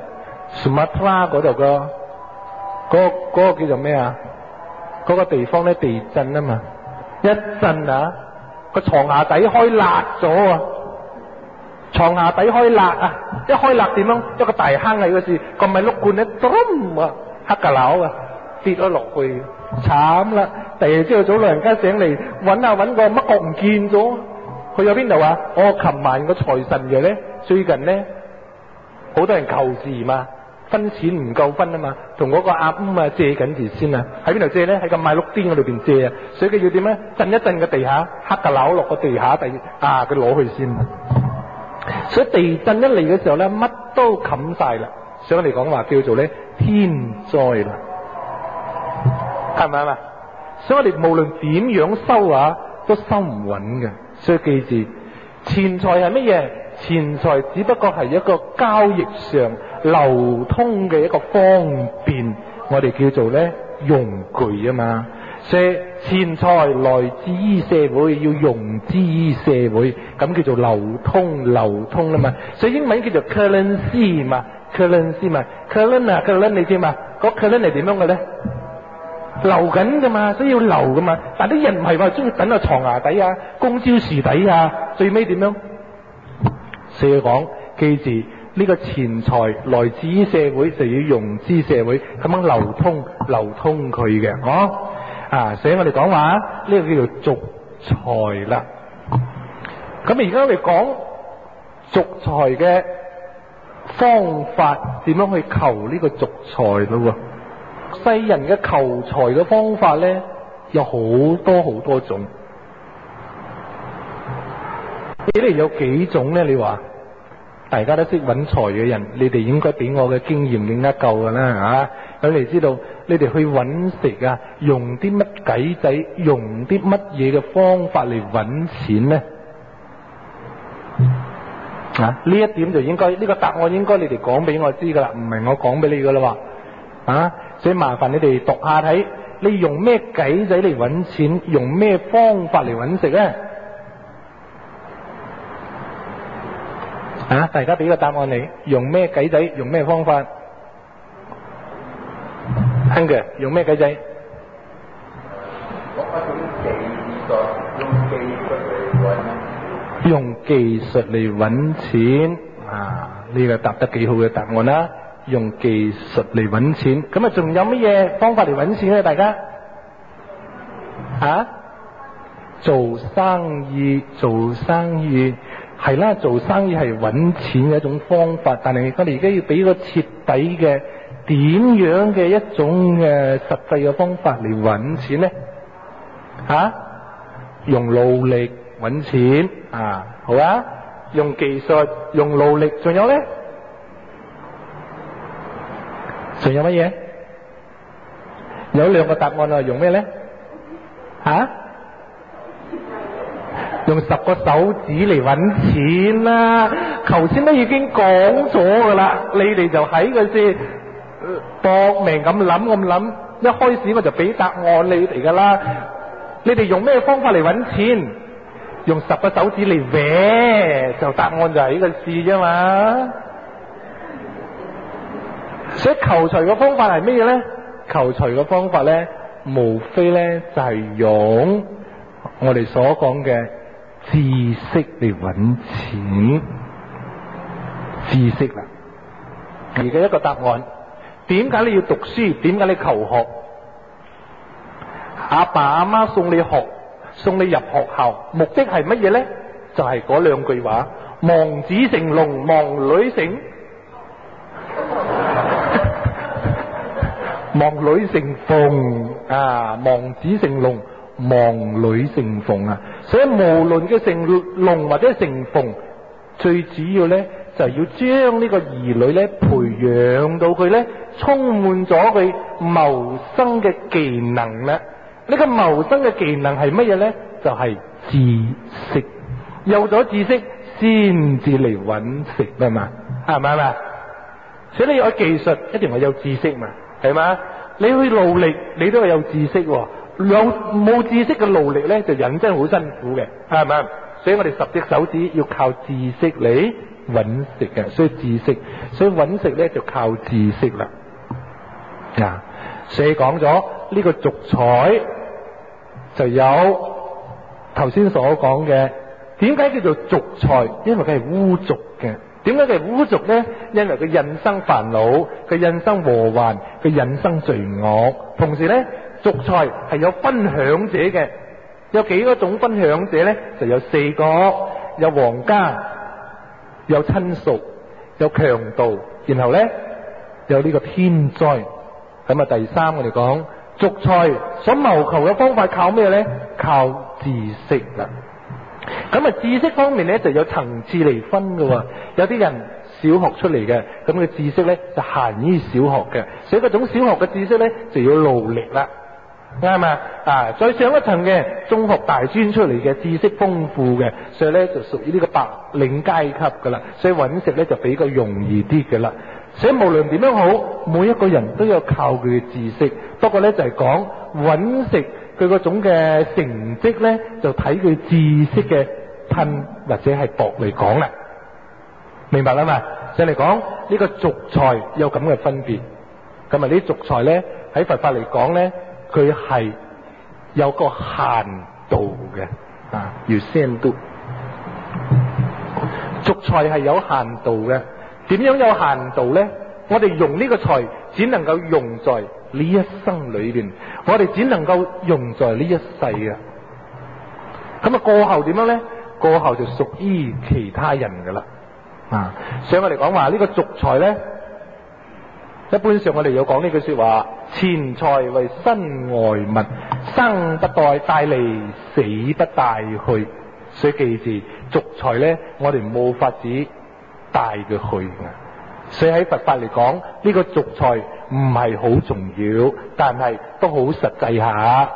Sumatra 嗰度嗰個叫做咩啊？嗰個地方咧地震啊嘛，一震啊個床下底開辣咗啊！床下底開辣啊！一開辣點樣？一個大坑嚟嗰時，個米碌罐咧咚啊黑架樓啊跌咗落去，慘啦！第二朝早老人家醒嚟揾個乜角唔見咗，去咗邊度啊？琴晚個財神爺咧最近咧好多人求字嘛，分錢唔夠分啊嘛，同嗰個阿啊借緊字先啊，喺邊度借咧？喺個米碌癲嗰裏邊借啊，所以佢要點咧？震一震個地下，黑架樓落個地下佢攞去先啊！所以地震一嚟嘅時候咧，乜都冚晒啦。所以我哋講話叫做咧天災啦，係咪啊？所以我哋無論點樣收啊，都收唔穩嘅。所以記住，錢財係乜嘢？錢財只不過係一個交易上流通嘅一個方便，我哋叫做咧用具啊嘛。所以錢財來自於社會，要用之於社會，咁叫做流通啦嘛。所以英文叫做 currency 嘛 current 你知嘛？嗰 current 係點樣嘅咧？流緊噶嘛，所以要流噶嘛。但啲人唔係話中意等喺床下底啊、公蕉樹底啊，最尾點樣？所以講，記住呢個錢財來自於社會，就要用之社會，咁樣流通佢嘅，所以我哋講話呢個叫做續財啦。咁而家我哋講續財嘅方法，點樣去求呢個續財咯？世人嘅求財嘅方法咧，有好多種。你哋有幾種咧？你話大家都識揾財嘅人，你哋應該比我嘅經驗更加夠噶啦咁你知道你哋去揾食啊，用啲乜計仔，用啲乜嘢嘅方法嚟揾錢咧？呢一點就應該呢個答案應該你哋講俾我知噶啦，唔係我講俾你噶啦所以麻煩你哋讀下睇，你用咩計仔嚟揾錢，用咩方法嚟揾食咧？大家俾個答案你，用咩計仔，用咩方法？聽嘅，用咩計仔？用技術嚟揾錢呢個答得幾好嘅答案啦。用技術嚟揾錢，咁啊仲有乜嘢方法嚟揾錢咧？大家做生意係啦，做生意係揾錢嘅一種方法，但係我哋而家要俾個徹底嘅點樣嘅一種嘅實際嘅方法嚟揾錢咧？用努力揾錢好啊，用技術，用努力，仲有咧？仲有乜嘢？有兩個答案啊，用咩咧？用10個手指嚟揾錢啦！頭先都已經講咗噶啦，你哋就喺嗰時搏命咁諗，一開始我就俾答案你哋噶啦。你哋用咩方法嚟揾錢？ 用10個手指嚟搲，就答案就係呢個是啫嘛。所以求除嘅方法係咩嘢咧？求除嘅方法咧，無非咧就係用我哋所講嘅知識嚟揾錢，知識啦。而嘅一個答案，點解你要讀書？點解你求學？阿爸阿媽送你入學校，目的係乜嘢咧？就係嗰兩句話：望子成龍，望女成望女成鳳啊！望子成龍，望女成鳳啊！所以無論嘅成龍或者成鳳，最主要咧就係要將呢個兒女咧培養到佢咧充滿咗佢謀生嘅技能啦。呢個謀生嘅技能係乜嘢咧？就係知識。有咗知識先至嚟揾食啊嘛，係咪啊？所以你有技術，一定係有知識嘛，係嘛？你去努力，你都係有知識喎。冇知識嘅努力咧，就認真好辛苦嘅，係咪？所以我哋10隻手指要靠知識嚟揾食嘅，所以知識，所以揾食咧就靠知識啦。啊，所以講咗呢個俗才就有頭先所講嘅，點解叫做俗才？因為佢係污濁嘅。點解佢係污濁呢？因為佢引生煩惱，佢引生禍患，佢引生罪惡。同時呢，俗才係有分享者嘅，有幾個種分享者呢？就有4個，有皇家，有親屬，有強盜，然後呢，有呢個天災。咁啊，第3我哋講俗才所謀求嘅方法靠咩呢？靠知識啦。咁啊，知識方面咧就有層次嚟分嘅。有啲人小學出嚟嘅，咁佢知識咧就限於小學嘅，所以嗰種小學嘅知識咧就要努力啦，啱嘛？啊，再上一層嘅中學大專出嚟嘅知識豐富嘅，所以咧就屬於呢個白領階級噶啦，所以揾食咧就比較容易啲嘅啦。所以無論點樣好，每一個人都有靠佢嘅知識，不過咧就係講揾食。佢嗰種嘅成績咧，就睇佢知識嘅吞或者係薄嚟講啦，明白啦嘛？就嚟講呢個俗才有咁嘅分別。咁啊，呢啲俗才咧喺佛法嚟講咧，佢係有個限度嘅啊，要限度。俗才係有限度嘅，點樣有限度咧？我哋用呢個才只能夠用在呢一生裏邊，我哋只能夠用在呢一世啊。咁啊，過後點樣咧？過後就屬於其他人噶啦。啊，所以我哋講話呢個俗才咧，一般上我哋有講呢句說話：錢財為身外物，生不帶嚟，死不帶去。所以記住，俗才咧，我哋冇法子帶佢去嘅。所以喺佛法嚟講，呢個俗才唔係好重要，但係都好實際下。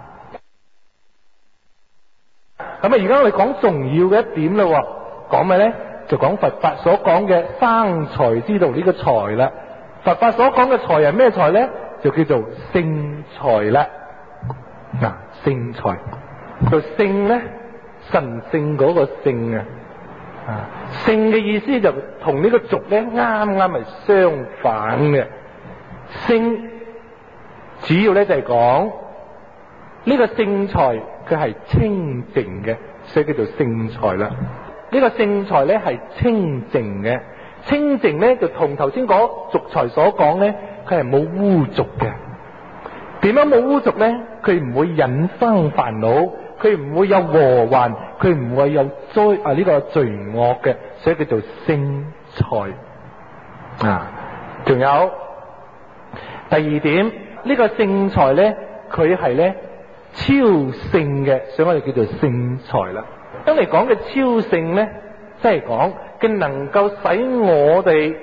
咁啊，而家我哋講重要嘅一點啦，講咩咧？就講佛法所講嘅生財之道呢個財啦。佛法所講嘅財係咩財咧？就叫做聖財啦。嗱，聖財就聖咧，神聖嗰個聖啊。啊，聖嘅意思就同呢個俗咧啱啱係相反嘅。聖主要咧就係講呢個聖財佢係清淨嘅，所以叫做聖財啦。呢個聖財咧係清淨嘅，清淨咧就同頭先講俗財所講咧，佢係冇污濁嘅。點樣冇污濁咧？佢唔會引生煩惱。佢唔會有禍患，佢唔會有呢個罪惡嘅，所以叫做聖財啊。仲有第二點，呢個聖財咧，佢係咧超聖嘅，所以我哋叫做聖財啦。當你講嘅超聖咧，即係講佢能夠使我哋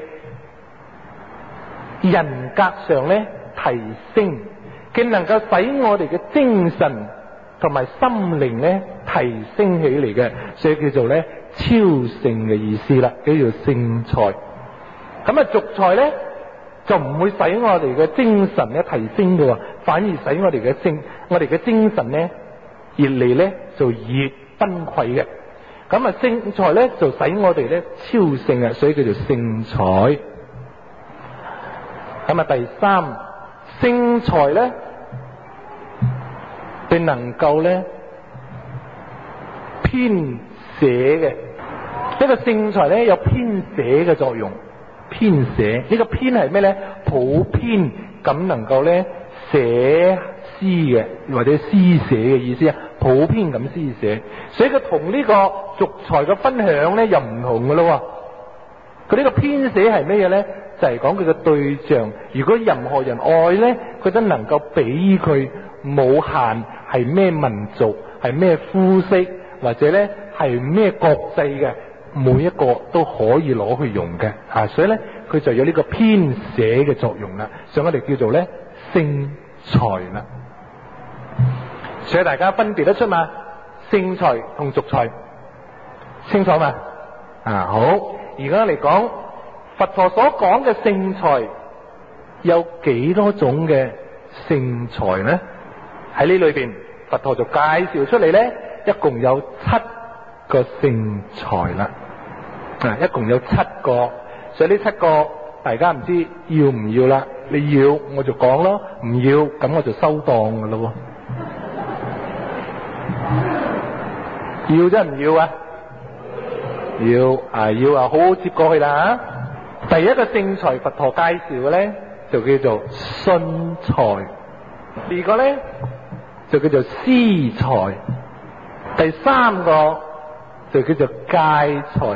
人格上咧提升，佢能夠使我哋嘅精神同埋心靈咧提升起嚟嘅，所以叫做咧超聖嘅意思啦，叫做聖財。咁啊，俗財咧就唔會使我哋嘅精神咧提升嘅，反而使我哋嘅精神咧越嚟咧就越低崩潰嘅。咁啊聖財咧就使我哋咧超勝啊，所以叫做聖財。咁啊第三，聖財咧並能夠咧編寫嘅，一個聖財咧有編寫嘅作用。編寫呢個編係咩咧？普編咁能夠咧寫詩嘅，或者詩寫嘅意思啊，普編咁詩寫。所以佢同呢個俗財嘅分享咧又唔同噶咯。佢呢個編寫係咩嘢咧？就係講佢嘅對象。如果任何人愛咧，佢都能夠俾佢冇限係咩民族，係咩膚色，或者咧係咩國際嘅。每一個都可以攞去用嘅，所以咧佢就有呢個編寫嘅作用啦，所以我哋叫做咧聖財啦。所以大家分別得出嘛？聖財同俗財清楚嘛？好，而家嚟講佛陀所講嘅聖財有幾多種嘅聖財呢？喺呢裏邊佛陀就介紹出嚟咧，一共有7個聖財啦。一共有7個，所以呢7個大家唔知要唔要啦。你要我就講咯，唔要咁我就收檔噶咯。要啫唔要啊？要啊，好好接過去啦。第一個聖財佛陀介紹嘅咧就叫做信財，第二個咧就叫做施財，第三個就叫做戒財，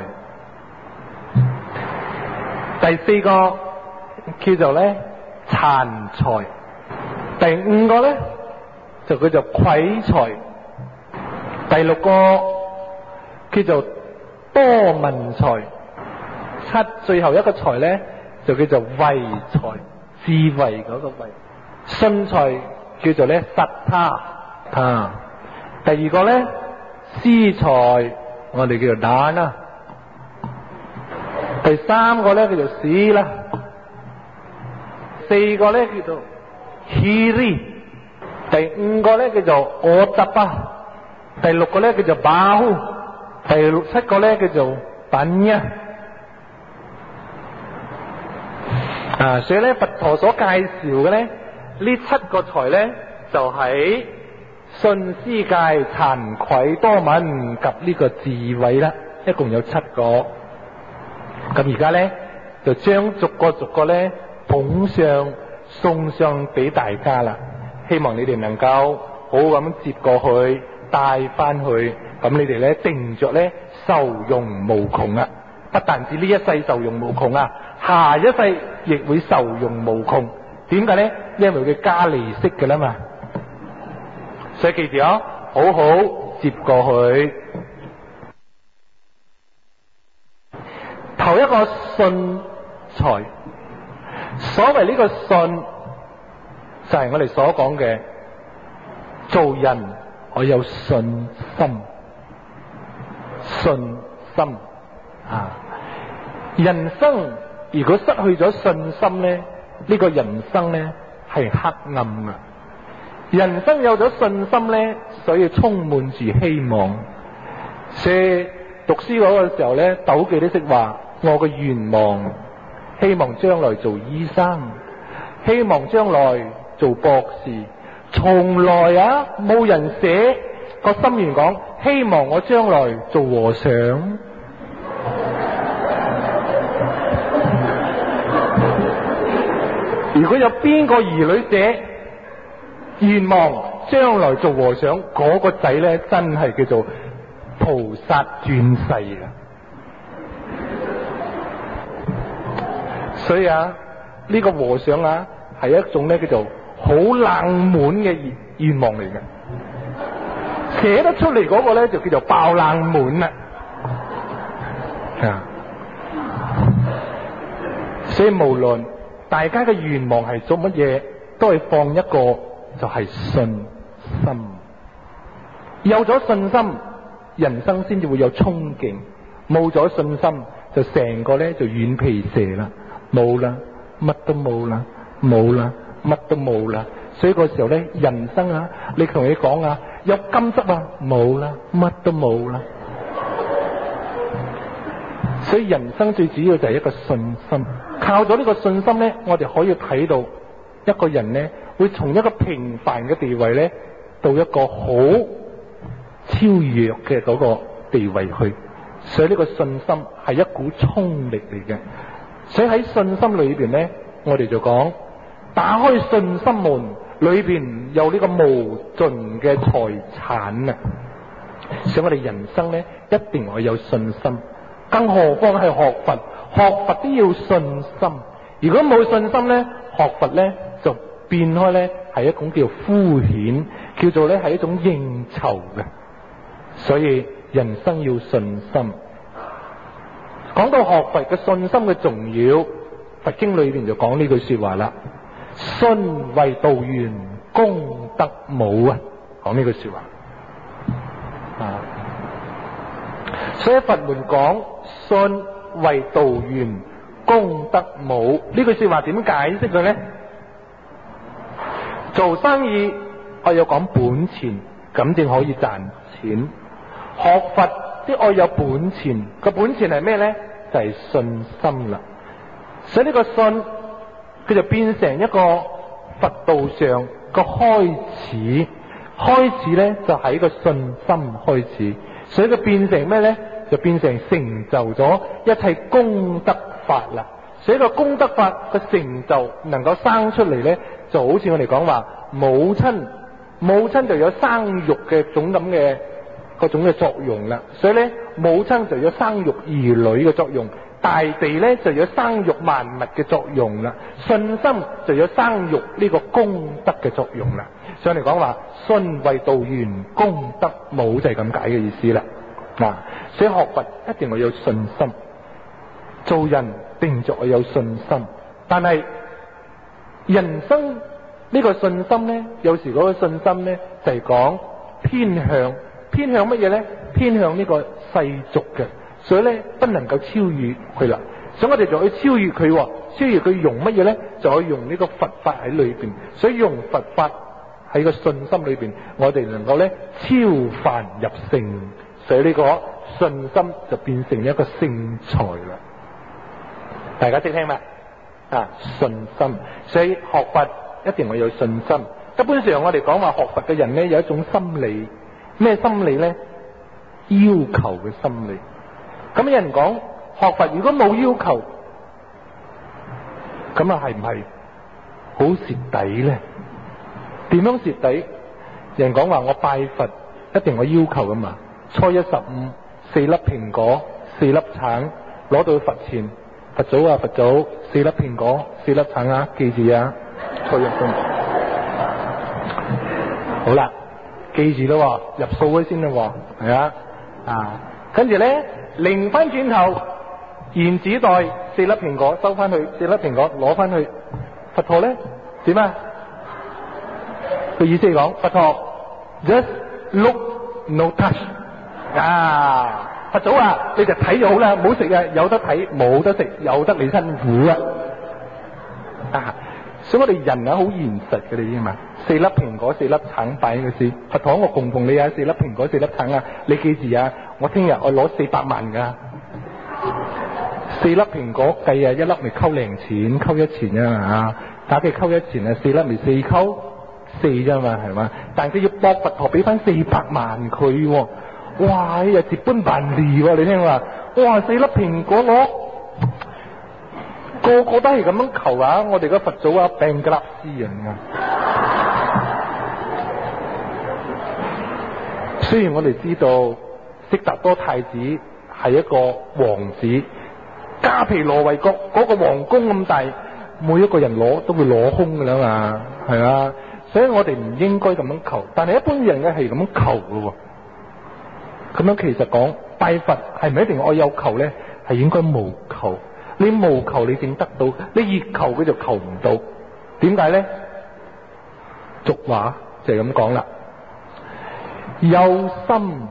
第4個叫做咧殘財，第5個咧就叫做饋財，第6個叫做多聞財，最後一個財咧就叫做慧財，智慧嗰個慧。信財叫做咧實他，第二個咧施財，我哋叫做打啦。第三個咧叫做死啦，4個咧叫做希利，第5個咧叫做我達巴，第6個咧叫做巴呼，第7個咧叫做品呀。所以咧佛陀所介紹嘅咧呢7個財咧就喺信施戒慚愧多聞及呢個智慧啦，一共有7個。咁而家咧就將逐個咧捧上送上俾大家啦，希望你哋能夠好好咁接過去帶翻去，咁你哋咧定着咧受用無窮啊！不但止呢一世受用無窮啊，下一世亦會受用無窮。點解咧？因為佢加利息㗎啦嘛，所以記住啊，好好接過去。頭一個信財，所謂呢個信就係我哋所講嘅做人我有信心，信心人生如果失去咗信心咧，呢個人生咧係黑暗啊！人生有咗信心咧，所以充滿住希望。所以讀書嗰個時候咧，鬥記都識話我嘅願望，希望將來做醫生，希望將來做博士。從來冇人寫個心願講希望我將來做和尚。如果有邊個兒女寫願望將來做和尚，嗰個仔咧真係叫做菩薩轉世啊！所以呢個和尚係一種咧叫做好冷門嘅願望嚟嘅，寫得出嚟嗰個咧就叫做爆冷門啦。所以無論大家嘅願望係做乜嘢，都係放一個就係信心。有咗信心，人生先至會有衝勁。冇咗信心，就成個咧就軟皮蛇啦，冇啦，乜都冇啦，冇啦，乜都冇啦。所以嗰時候咧，人生你同你講有金執啊？冇啦，乜都冇啦。所以人生最主要就係一個信心，靠咗呢個信心咧，我哋可以睇到一個人咧會從一個平凡嘅地位咧到一個好超越嘅嗰個地位去。所以呢個信心係一股衝力嚟嘅。所以喺信心裏邊咧，我哋就講打開信心門，裏邊有呢個無盡嘅財產啊！所以我哋人生咧一定要有信心。更何況係學佛，學佛都要信心。如果冇信心咧，學佛咧就變開咧係一種叫敷衍，叫做咧係一種應酬嘅。所以人生要信心。講到學佛嘅信心嘅重要，佛經裏邊就講呢句說話啦：信為道源，功德母啊！講呢句說話啊。所以佛門講信為道源，功德母，呢句說話點解釋佢呢？做生意我要講本錢，咁正可以賺錢。學佛啲我有本錢，個本錢係咩呢？就係信心啦。所以呢個信佢就變成一個佛道上個開始，開始呢就喺個信心開始。所以佢變成咩呢？就變成成就咗一切功德法啦。所以個功德法嘅成就能夠生出嚟呢，就好似我哋講話母親就有生育嘅種咁嘅嗰種嘅作用啦。所以呢，母親就有生育兒女嘅作用，大地呢就有生育萬物嘅作用啦。信心就有生育呢個功德嘅作用啦。所以我哋講話信為道源，功德母，就係咁解嘅意思啦。所以學佛一定要有信心，做人定着要有信心。但係人生呢個信心呢，有時嗰個信心呢就係講偏向乜嘢呢？偏向呢個世俗嘅，所以呢不能夠超越佢啦。所以我哋就去超越佢，超越佢用乜嘢呢？就可以用呢個佛法喺裏邊。所以用佛法喺個信心裏邊，我哋能夠呢超凡入聖。所以呢個信心就變成一個聖才啦。大家識聽嘛？信心。所以學佛一定要有信心。一般上我哋講話學佛嘅人呢，有一種心理，咩心理呢？要求嘅心理。咁有人講學佛如果冇要求，咁啊係唔係好蝕底呢？點樣蝕底？有人講話我拜佛一定有要求噶嘛？初一十五4粒蘋果4粒橙攞到佛前，佛祖啊佛祖，4粒蘋果4粒橙啊，記住啊，初一十五。好啦，記住咯，入數先咯，係啊，跟住咧擰翻轉頭，原子袋4粒蘋果收翻去，4粒蘋果攞翻去，佛陀咧點啊？個意思係講佛陀 just look no touch。佛祖啊，你就睇就好啦，唔好食啊，有得睇冇得食，有得你辛苦啊！所以我哋人好現實嘅，你知嘛？4粒蘋果4粒橙擺喺個先，佛陀我供奉你啊，4粒蘋果4粒橙啊，你記住啊，我聽日我攞400萬噶，4粒蘋果計啊，1粒咪溝零錢，溝1錢啊，打佢溝1錢啊，4粒咪4溝4啫嘛，係嘛？但佢要搏佛陀俾翻400萬佢。哇！又接般辦理喎，你聽話，哇！4粒蘋果攞，個個都係咁樣求啊！我哋個佛祖啊，病格勒斯人啊。雖然我哋知道悉達多太子係一個王子，迦毗羅衛國嗰個皇宮咁大，每一個人攞都會攞空噶啦嘛，係啊。所以我哋唔應該咁樣求，但係一般人嘅係咁樣求噶喎。咁樣其實講拜佛係咪一定我有求呢？係應該無求。你無求你正得到，你越求佢就求唔到。點解呢？俗話就係咁講啦。有心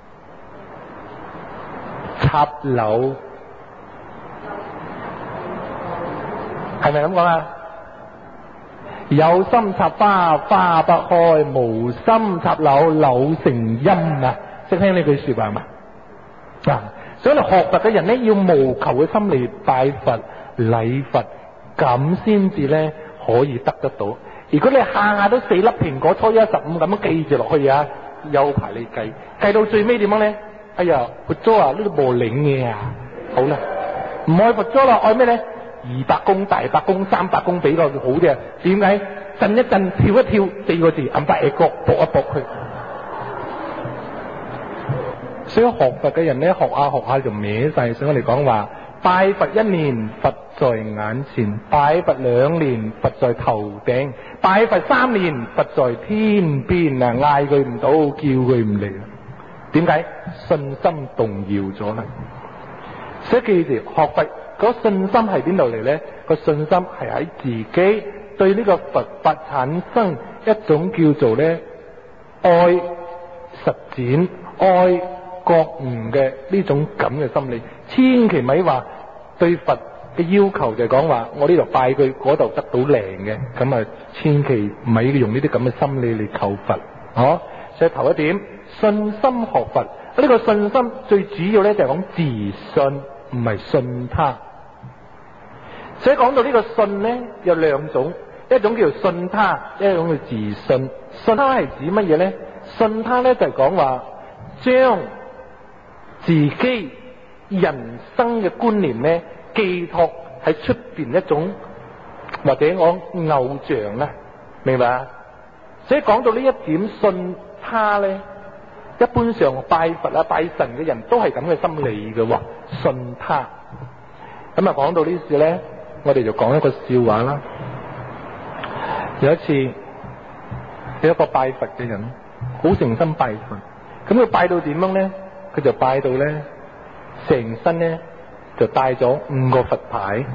插柳，係咪咁講啊？ 有心插花花不開，無心插柳柳成蔭啊！識聽呢句說話嘛？所以學佛嘅人咧，要無求嘅心嚟拜佛禮佛，咁先至咧可以得到。如果你下下都4粒蘋果初一15咁樣記住落去啊，有排你計到最尾點樣咧？哎呀，佛祖啊，呢度冇領嘅啊！好啦，唔愛佛祖啦，愛咩咧？200公、大百公、300公比較好啲啊？點解？震一震，跳一跳，4個字，揞把耳角，搏一搏佢。所以學佛嘅人咧，學下就歪晒。所以我哋講話，拜佛1年，佛在眼前；拜佛2年，佛在頭頂；拜佛3年，佛在天邊啊！嗌佢唔到，叫佢唔嚟。點解？信心動搖咗啦。所以記住，學佛嗰信心係邊度嚟咧？個信心係喺自己對呢個佛法產生一種叫做咧愛實踐、愛覺悟嘅呢種咁嘅心理。千祈咪話對佛嘅要求就係講話，我呢度拜佢，嗰度得到靈嘅，咁啊千祈咪用呢啲咁嘅心理嚟求佛。所以頭一點，信心學佛，呢個信心最主要咧就係講自信，唔係信他。所以講到呢個信咧，有2種，一種叫信他，一種叫自信。信他係指乜嘢咧？信他咧就係講話將自己人生嘅觀念咧寄託喺出邊一種或者講偶像啦，明白啊？所以講到呢一點，信他咧，一般上拜佛啊拜神嘅人都係咁嘅心理嘅，信他。咁啊講到呢事咧，我哋就講一個笑話啦。有一次有一個拜佛嘅人好誠心拜佛，咁佢拜到點樣咧？佢就拜到咧成身咧就帶咗5個佛牌。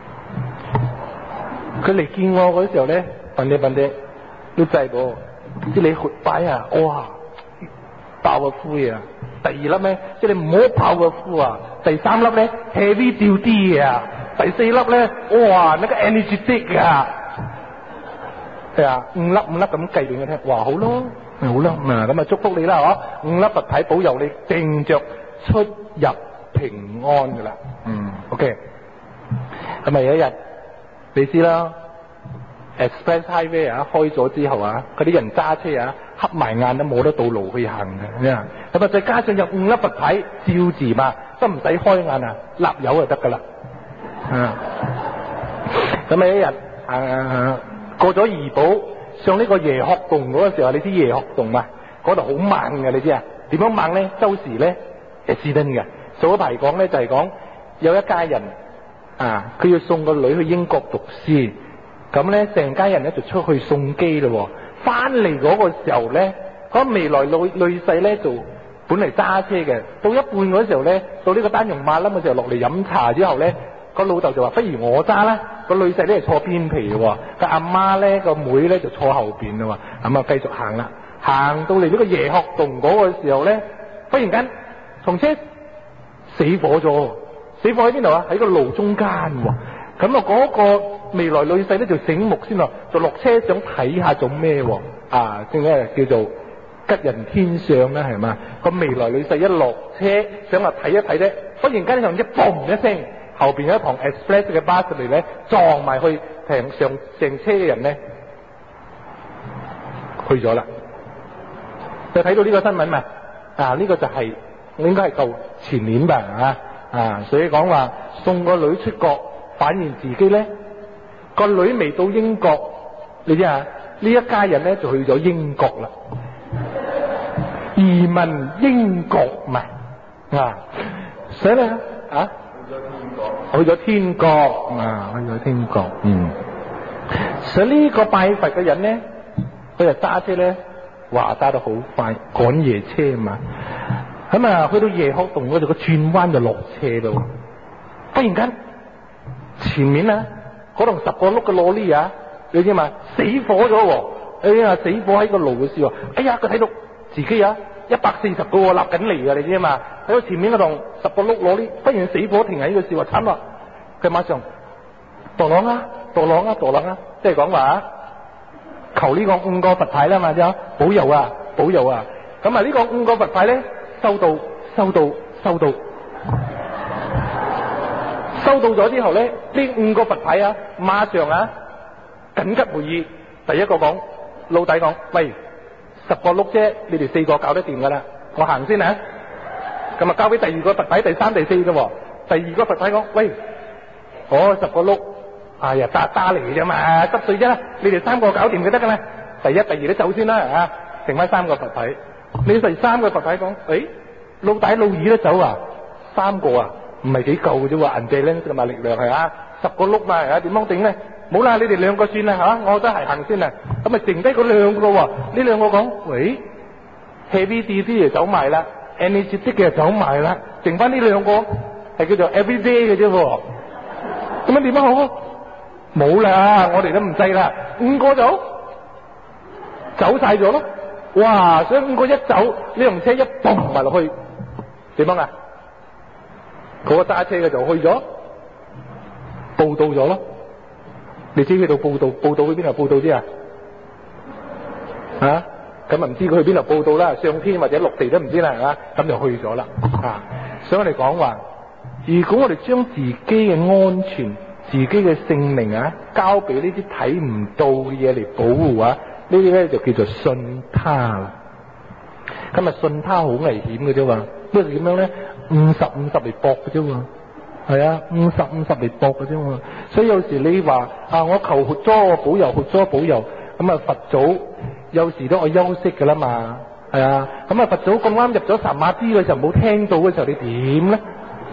佢嚟見我嗰時候咧，笨啲都制噃，即係你活拜啊，哇爆個灰啊！第2粒咧，即係你唔好爆個灰啊！第3粒咧 heavy 掉啲啊！第4粒咧，哇那個 energetic 啊！係啊，5粒咁計俾佢聽，哇好咯，好啦，咁啊祝福你啦，5粒佛牌保佑你定着出入平安噶啦。OK。咁啊有一日，你知啦。Express Highway 開咗之後嗰啲人揸車黑埋眼都冇得到路去行嘅，咁啊再加上有5粒佛牌照住嘛，都唔使開眼立油就得噶啦。咁啊一日過咗怡保上呢個椰殼洞嗰個時候，你知椰殼洞嘛？嗰度好猛嘅，你知啊？點樣猛咧？周時咧係是真嘅。早排講咧就係講有一家人佢要送個女去英國讀書。咁咧，成家人咧就出去送機咯。翻嚟嗰個時候咧，嗰未來女婿咧就本嚟揸車嘅，到一半嗰時候咧，到呢個單用馬冧嘅時候落嚟飲茶之後咧，個老豆就話：不如我揸啦。個女婿咧係坐邊皮嘅，個阿媽咧個妹咧就坐後邊啦。咁啊繼續行啦，行到嚟呢個椰殼洞嗰個時候咧，忽然間從車死火咗。死火喺邊度啊？喺個路中間。咁啊嗰個未來女婿咧就醒目先咯，就落車想睇下做咩正咧叫做吉人天相啦，係嘛？個未來女婿一落車想話睇一睇咧，忽然間向一嘣一聲，後邊有一趟 express 嘅巴士嚟咧撞埋去上車嘅人咧去咗啦。就睇到呢個新聞嘛？呢個就係應該係夠前年吧？所以講話送個女出國。反而自己咧個女未到英國，你知呢一家人咧就去咗英國啦，移民英國嘛所以咧去咗天國去咗天國所以呢個拜佛嘅人咧，佢就揸車咧話揸得好快，趕夜車嘛。咁去到椰殼洞嗰度個轉彎就落車咯，忽然間。前面嗰棟10個轆嘅羅哩你知嘛？死火咗死火喺個路嘅時候，哎呀佢睇到自己140個立緊嚟你知嘛？睇到前面嗰棟10個轆羅哩，忽然死火停喺個時候，慘啦！佢馬上墮浪，即係講話求呢個5個佛牌啦嘛，啫保佑啊保佑啊。咁啊呢個5個佛牌咧收到咗之後咧，呢5個佛牌啊馬上啊緊急會議，第一個講老弟講，喂10個碌啫，你哋4個搞得掂噶啦，我行先啊。咁啊交俾第2個佛牌第3第4嘅喎，第2個佛牌講，喂我10個碌，哎呀打嚟嘅啫嘛，濕碎啫，你哋3個搞掂就得噶啦。第1第2都走先啦啊，剩翻3個佛牌。你第3個佛牌講，誒老大老二都走啊，3個啊唔係幾夠嘅啫喎，銀地咧同埋力量係啊，10個碌嘛係啊，點樣頂咧？冇啦，你哋2個算啦嚇，我都係行先啦。咁啊剩低嗰2個喎，呢2個講，喂 heavy 啲就走埋啦，energetic 嘅就走埋啦，剩翻呢2個係叫做 everyday 嘅啫喎。咁樣點樣好？冇啦，我哋都唔制啦，5個走晒咗咯。哇！所以5個一走，呢輛車一嘣埋落去，點樣啊？嗰個揸車嘅就去咗，報道咗咯。你知去到報道去邊度報道啫啊？啊？咁啊唔知佢去邊度報道啦，上天或者陸地都唔知啦，係嘛？咁就去咗啦。啊！所以我哋講話，如果我哋將自己嘅安全、自己嘅性命啊，交俾呢啲睇唔到嘅嘢嚟保護啊，呢啲咧就叫做信他啦。咁啊信他好危險嘅啫嘛，不過點樣咧？50嚟搏嘅啫嘛，係啊，50嚟搏嘅啫嘛。所以有時你話啊，我求活咗保佑，活咗保佑，咁啊佛祖有時都愛休息噶啦嘛，係啊。咁啊佛祖咁啱入咗神馬啲嘅時候冇聽到嘅時候，你點咧？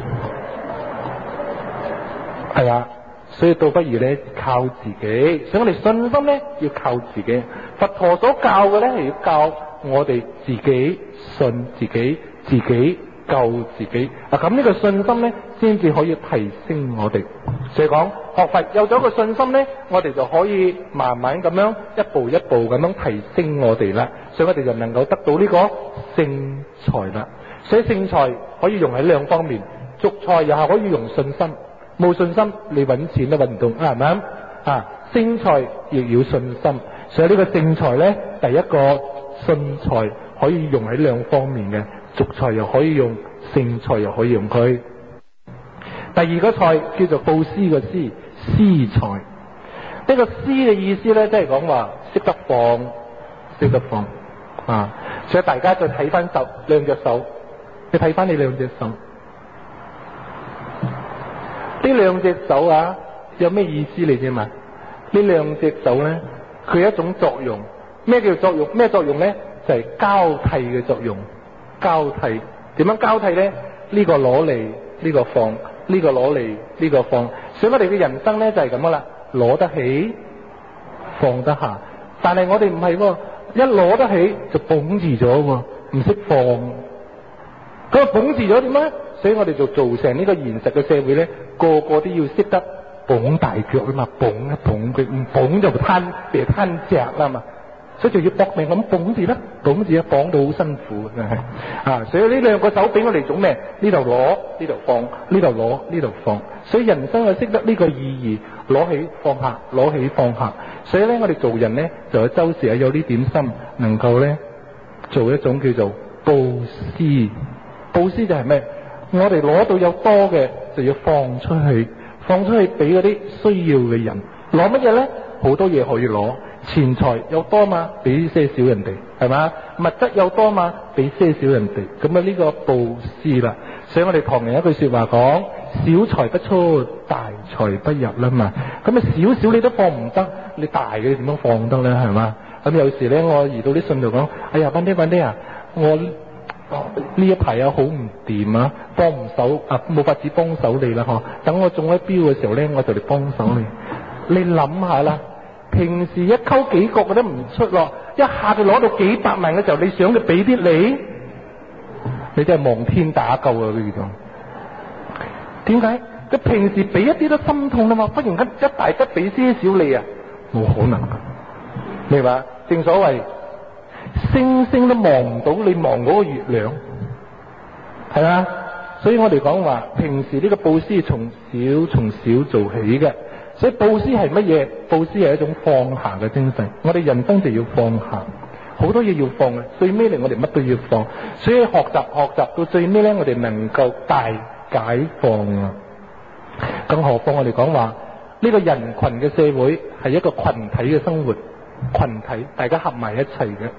係啊。所以倒不如咧靠自己，所以我哋信心咧要靠自己。佛陀所教嘅咧係要教我哋自己信自己，自己救自己。咁呢個信心咧先至可以提升我哋。所以講學佛有咗個信心咧，我哋就可以慢慢咁樣一步一步咁樣提升我哋啦。所以我哋就能夠得到呢個聖財啦。所以聖財可以用喺2方面，俗財又係可以用信心。冇信心，你揾錢都揾唔到，啱唔啱？啊，聖財亦要信心，所以呢個聖財咧，第一個信財可以用喺2方面嘅，俗財又可以用，聖財又可以用佢。第2個財叫做布施嘅施，施財。呢個施嘅意思咧，即係講話識得放啊！所以大家再睇翻2隻手，你睇翻你2隻手。呢2隻手啊，有咩意思嚟啫嘛？呢2隻手咧，佢有一種作用。咩叫作用？咩作用咧？就係交替嘅作用。交替點樣交替咧？呢個攞嚟，呢個放；呢個攞嚟，呢個放。所以我哋嘅人生咧就係咁噶啦，攞得起，放得下。但係我哋唔係喎，一攞得起就綁住咗喎，唔識放。咁啊綁住咗點咧？所以我哋就造成呢個現實嘅社會咧，個個都要識得綁大腳啊嘛，綁一綁佢，唔綁就被攤隻啦嘛，所以就要搏命咁綁住啦，綁住啊，綁到好辛苦真係啊！所以呢2個手俾我哋做咩？呢度攞，呢度放，呢度攞，呢度放。所以人生係識得呢個意義，攞起放下，攞起放下。所以咧，我哋做人咧就有周時有呢點心，能夠咧做一種叫做布施。布施就係咩？我哋攞到有多嘅就要放出去，放出去俾嗰啲需要嘅人。攞乜嘢咧？好多嘢可以攞，錢財有多嘛，俾些少人哋，係嘛？物質有多嘛，俾些少人哋。咁啊呢個布施啦。所以我哋唐人有一句說話講：小財不出，大財不入啦嘛。咁啊少少你都放唔得，你大嘅點樣放得咧？係嘛？咁有時咧，我遇到啲信徒講：哎呀，班爹啊，我呢一排啊好唔掂啊，幫唔手啊，冇法子幫手你啦嗬。等我中咗標嘅時候咧，我就嚟幫手你。你諗下啦，平時一溝幾個都唔出咯，一下就攞到幾百萬嘅時候，你想佢俾啲你真係望天打救啊！呢種點解？佢平時俾一啲都心痛啦嘛，忽然間一大筆俾些少你啊，冇可能噶，明白？正所謂。星星都望唔到你望嗰個月亮，係嘛？所以我哋講話平時呢個布施從小做起嘅， 所以布施係乜嘢？布施係一種放下嘅精神。我哋人生就要放下，好多嘢要放嘅。最尾嚟我哋乜都要放，所以學習到最尾咧，我哋能夠大解放啊！更何況我哋講話呢個人群嘅社會係一個群體嘅生活，群體大家合埋一齊嘅，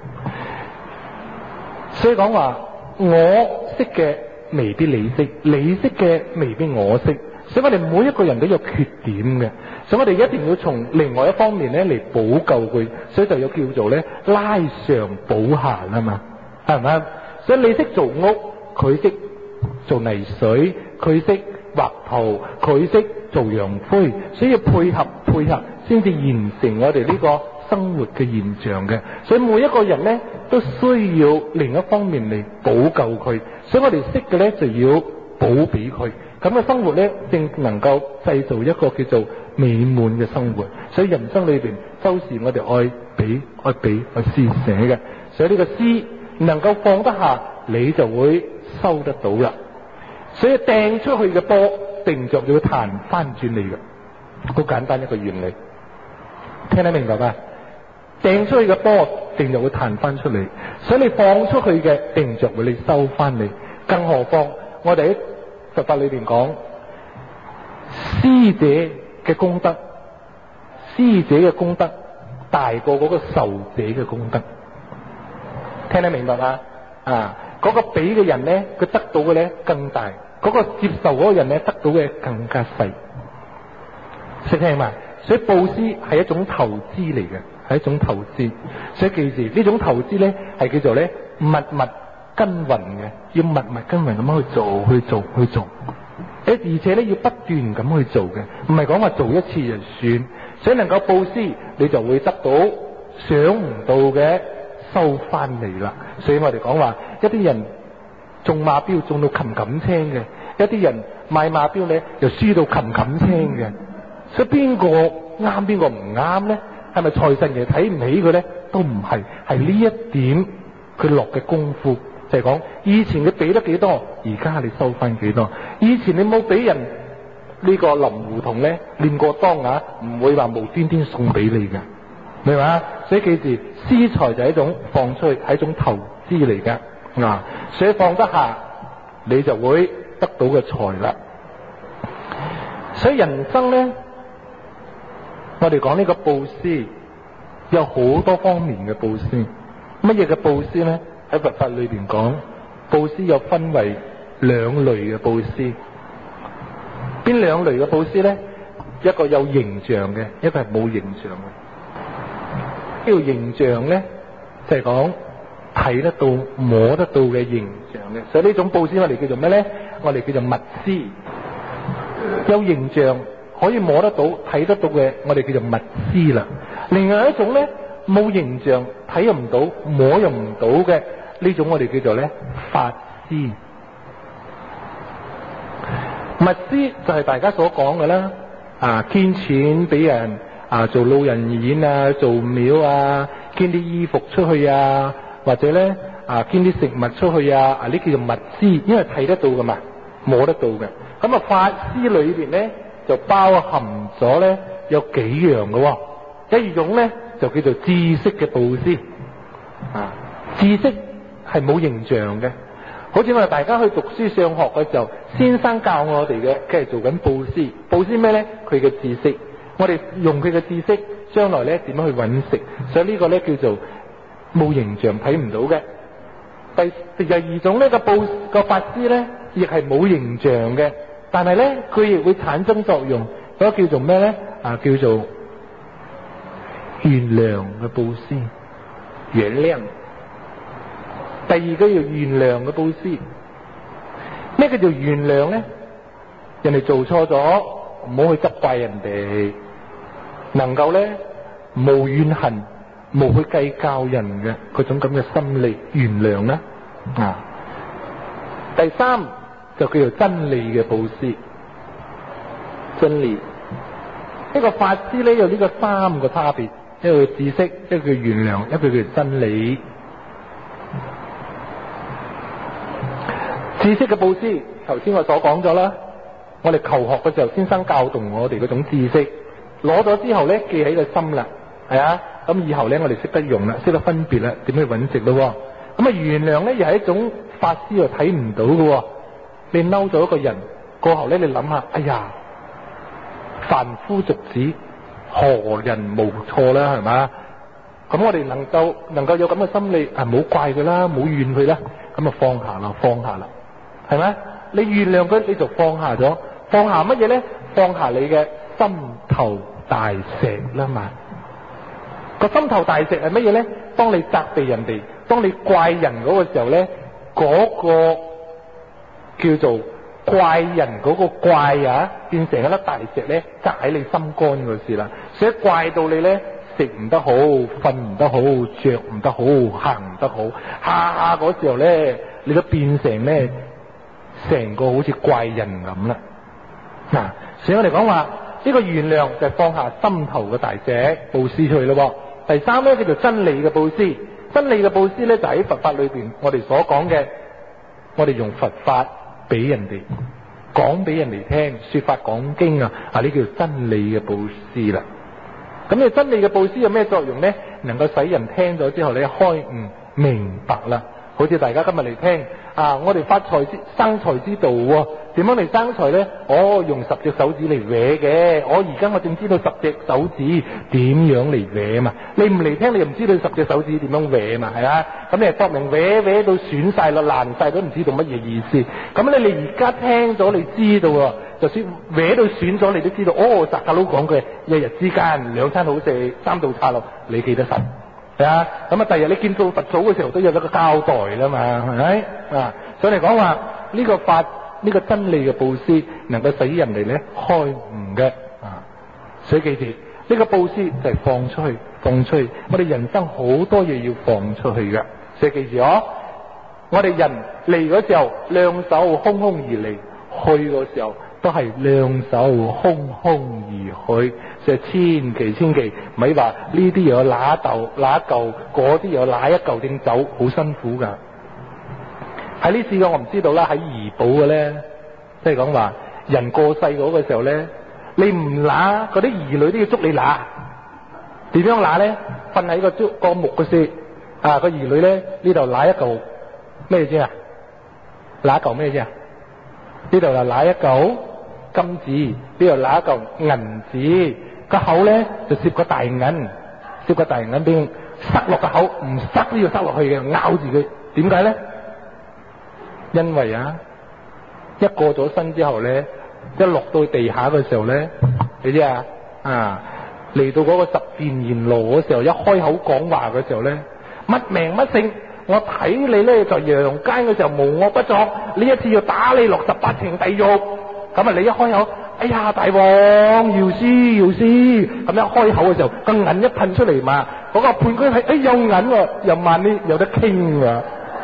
所以講話我識嘅未必你識，你識嘅未必我識，所以我哋每一個人都有缺點嘅，所以我哋一定要從另外一方面咧嚟補救佢，所以就有叫做咧拉上補下啦嘛，係咪？所以你識做屋，佢識做泥水，佢識畫圖，佢識做洋灰，所以要配合先至形成我哋呢個生活嘅現象嘅。所以每一個人咧都需要另一方面嚟補救佢，所以我哋識嘅咧就要補俾佢，咁嘅生活咧正能夠製造一個叫做美滿嘅生活。所以人生裏邊周時我哋愛俾愛施捨嘅，所以呢個施能夠放得下，你就會收得到啦。所以掟出去嘅波，定着要彈翻轉嚟嘅，好簡單一個原理，聽得明白嗎？掟出去嘅波，定就會彈翻出嚟，所以你放出去嘅，定着會你收翻嚟。更何況我哋喺佛法裏邊講，施者嘅功德，施者嘅功德大過嗰個受者嘅功德，聽得明白嗎？嗰個俾嘅人咧，佢得到嘅咧更大，嗰個接受嗰個人咧得到嘅更加細，識聽嘛？所以布施係一種投資嚟嘅，係一種投資。所以記住呢種投資咧係叫做咧密密耕耘嘅，要密密耕耘咁樣去做。而且咧要不斷咁去做嘅，唔係講話做一次就算。所以能夠布施，你就會得到想唔到嘅收翻嚟啦。所以我哋講話一啲人中馬標中到冚冚青嘅，一啲人買馬標咧又輸到冚冚青嘅。所以邊個啱邊個唔啱咧？係咪財神爺睇唔起佢咧？都唔係，係呢一點佢落嘅功夫，就係講以前佢俾得幾多，而家你收翻幾多。以前你冇俾人呢個林胡同咧練過當啊，唔會話無端端送俾你嘅，明嘛？所以記住，施財就係一種放出去，係一種投資嚟噶。所以放得下，你就會得到嘅財啦。所以人生咧，我哋講呢個布施有好多方面嘅布施。乜嘢嘅布施咧？喺佛法裏邊講，布施有分為兩類嘅布施。邊兩類嘅布施咧？一個有形象嘅，一個係冇形象嘅。呢個形象咧，就係講睇得到、摸得到嘅形象嘅。所以呢種布施我哋叫做咩咧？我哋叫做物施。有形象可以摸得到、睇得到嘅，我哋叫做物施啦。另外一種咧，冇形象、睇又唔到、摸又唔到嘅，呢種我哋叫做咧法施。物施就係大家所講嘅啦，捐錢俾人，做老人院啊，做廟啊，捐啲衣服出去啊，或者咧捐啲食物出去啊，呢叫做物施，因為睇得到噶嘛，摸得到嘅。咁法施裏邊咧就包含咗咧有幾樣嘅，一種咧就叫做知識嘅布施。知識係冇形象嘅，好似我哋大家去讀書上學嘅時候，先生教我哋嘅，佢係做緊布施。布施咩咧？佢嘅知識，我哋用佢嘅知識，將來咧點樣去揾食。所以呢個咧叫做冇形象，睇唔到嘅。第二種呢個法施咧，亦係冇形象嘅，但係咧佢亦會產生作用。嗰個叫做咩咧？叫做原諒嘅布施，原諒。第二個叫原諒嘅布施。咩叫做原諒咧？人哋做錯咗，唔好去責怪人哋，能夠咧無怨恨，無去計較人嘅嗰種咁嘅心理，原諒啦。第三就叫做真理嘅布施。真理呢個法施咧有呢個三個差別，一個叫知識，一個叫原諒，一個叫真理。知識嘅布施，頭先我所講咗啦。我哋求學嘅時候，先生教導我哋嗰種知識， 攞咗之後咧記喺個心啦，係啊，咁以後咧我哋識得用啦，識得分別啦，點去揾食咯。咁啊原諒咧又係一種法師又睇唔到嘅，你嬲咗一個人過後咧，你諗下，哎呀，凡夫俗子何人無錯啦，係嘛？咁我哋能夠有咁嘅心理，唔好怪佢啦，唔好怨佢啦，咁啊放下啦，放下啦，係咪？你原諒佢，你就放下咗，放下乜嘢咧？放下你嘅心頭大石啦嘛。個心頭大石係乜嘢咧？當你責備人哋，當你怪人嗰個時候咧，嗰個叫做怪人嗰個怪啊，變成一粒大石咧，砸喺你心肝個事啦。所以怪到你咧，食唔得好，瞓唔得好，着唔得好，行唔得好，下嗰時候咧，你都變成咧，成個好似怪人咁啦。嗱，所以我哋講話呢個原諒就係放下心頭嘅大石，布施出去咯。第三咧叫做真理嘅布施，真理嘅布施咧就喺佛法裏邊，我哋所講嘅，我哋用佛法俾人哋講俾人哋聽，說法講經啊，呢叫真理嘅布施啦。咁你真理嘅布施有咩作用咧？能夠使人聽咗之後咧開悟明白啦。好似大家今日嚟聽我哋發財生財之道喎，點樣嚟生財咧？用10隻手指嚟搲嘅。而家我正知道10隻手指點樣嚟搲嘛。你唔嚟聽，你又唔知道10隻手指點樣搲嘛，係嘛？咁你係搏命搲到損晒啦，爛晒都唔知道乜嘢意思。咁你而家聽咗，你知道喎。就算搲到損咗，你都知道。雜架佬講嘅一日之間2餐好食3道菜咯，你記得實。係啊，咁第日你見到佛祖嘅時候都有一個交代啦嘛，係咪？所以嚟講話呢個法，呢個真理嘅布施，能夠使人哋咧開悟嘅。所以記住呢個布施就係放出去，放出去。我哋人生好多嘢要放出去嘅，所以記住我哋人嚟嗰時候兩手空空而嚟，去嗰時候都係兩手空空而去。就千祈咪話呢啲又有拿一嚿，嗰啲又有拿一嚿正走，好辛苦噶。喺呢次嘅我唔知道啦，喺怡保嘅咧，即係講話人過世嗰個時候咧，你唔拿嗰啲兒女都要捉你拿。點樣拿咧？瞓喺個木嘅樹個兒女咧呢度拿一嚿咩啫啊？拿一嚿咩啫啊？呢度就拿一嚿金子，呢度拿一嚿銀子。個口咧就攝個大銀，攝個大銀俾塞落個口，唔塞都要塞落去嘅，咬住佢。點解咧？因為一過咗身之後咧，一落到地下嘅時候咧，你知嚟到嗰個十殿閻羅嘅時候，一開口講話嘅時候咧，乜名乜姓，我睇你咧在陽間嘅時候無惡不作，呢一次要打你落18層地獄。咁你一開口，哎呀大王要師，咁一開口嘅時候，個銀一噴出嚟嘛，嗰個判官係有銀喎，又慢啲有得傾喎，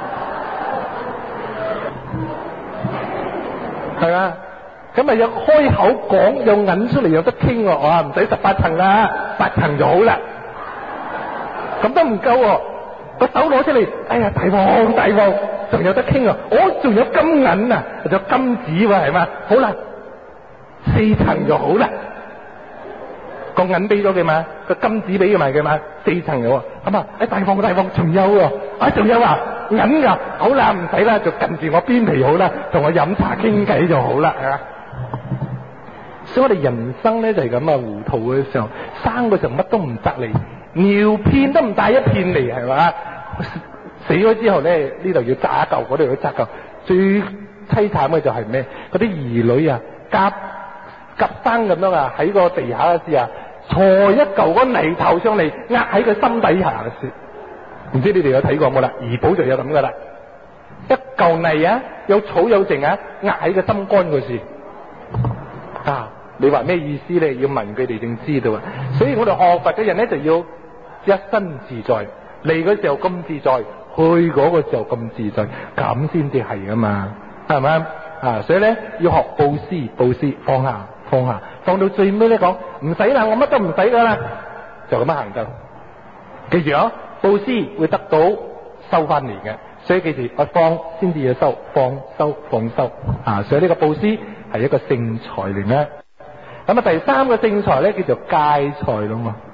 係啊，咁又開口講有銀出嚟有得傾喎，唔使18層啦，8層就好啦，咁都唔夠個手攞出嚟，哎呀大王仲有得傾仲有金銀仲有金子喎，係嘛？好啦，4層就好啦，個銀俾咗佢嘛，個金子俾佢埋嘅嘛，4層嘅咁大王仲有仲有銀噶，好啦唔使啦，就近住我邊皮好啦，同我飲茶傾偈就好啦，係嘛？所以我哋人生咧就係咁糊塗嘅時候，生嘅時候乜都唔得嚟，尿片都唔帶一片嚟，係嘛？死咗之後咧，呢度要炸一嚿，嗰度要炸嚿。最凄慘嘅就係咩？嗰啲兒女夾生咁樣喺個地下嘅時鋤一嚿嗰泥頭上嚟，壓喺佢心底下嘅事。唔知你哋有睇過冇啦？怡保就有咁噶啦，一嚿泥有草有剩壓喺個心肝嘅事。你話咩意思咧？要問佢哋正知道。所以我哋學佛嘅人咧就要一身自在，嚟嗰時候咁自在，去嗰個時候咁自在，咁先至係啊嘛，係咪所以咧要學布施，放下，放到最尾咧講唔使啦，我乜都唔使噶啦，就咁樣行得。記住布施會得到收翻嚟嘅，所以記住我放先至要收，放收。所以呢個布施係一個聖財嚟嘅。 咁啊，第三個正財咧叫做戒財咯嘛。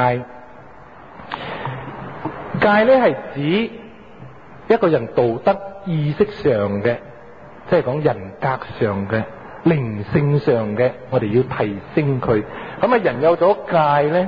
戒咧係指一個人道德意識上嘅，即係講人格上嘅、靈性上嘅，我哋要提升佢。咁啊，人有咗戒咧，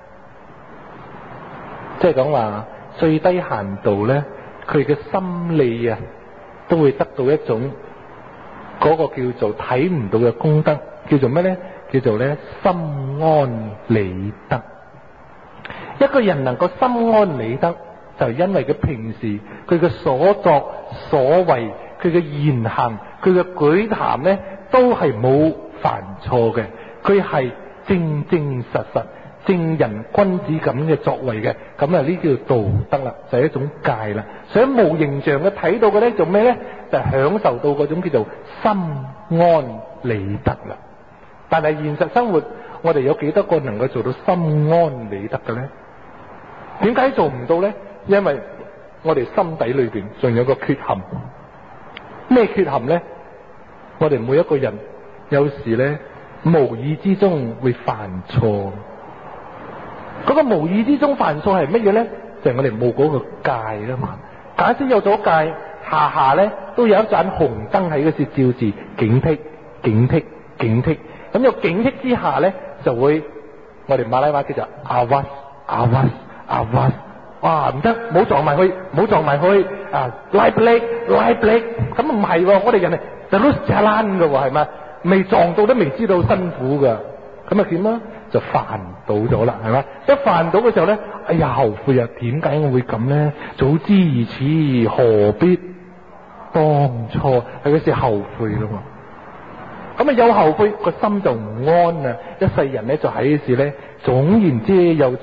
即係講話最低限度咧，佢嘅心理啊，都會得到一種嗰個叫做睇唔到嘅功德，叫做咩咧？叫做咧心安理得。一個人能夠心安理得，就係因為佢平時佢嘅所作所為，佢嘅言行，佢嘅舉談咧，都係冇犯錯嘅。佢係正正實實正人君子咁嘅作為嘅，咁啊呢叫道德啦，就係一種戒啦。所以無形象嘅睇到嘅咧，做咩咧？就係享受到嗰種叫做心安理得啦。但係現實生活，我哋有幾多個能夠做到心安理得嘅咧？點解做唔到咧？因為我哋心底裏邊仲有個缺陷。咩缺陷咧？我哋每一個人有時咧無意之中會犯錯。嗰個無意之中犯錯係乜嘢咧？就係我哋冇嗰個戒啊嘛。假使有咗戒，下下咧都有一盞紅燈喺嗰時照住，警惕、警惕、警惕。咁有警惕之下咧，就會我哋馬拉話叫做阿屈、阿屈、阿屈。哇，唔得，唔好撞埋去，唔好撞埋去啊！拉 brake， 拉 brake， 咁唔係喎，我哋人係就碌下欄噶喎，係咪？未撞到都未知道辛苦噶，咁啊點啊？就犯到咗啦，係咪？一犯到嘅時候咧，哎呀後悔啊！點解我會咁咧？早知如此，何必當初？係嗰時後悔咯嘛。咁啊有後悔，個心就唔安啊！一世人咧就喺時咧，總言之又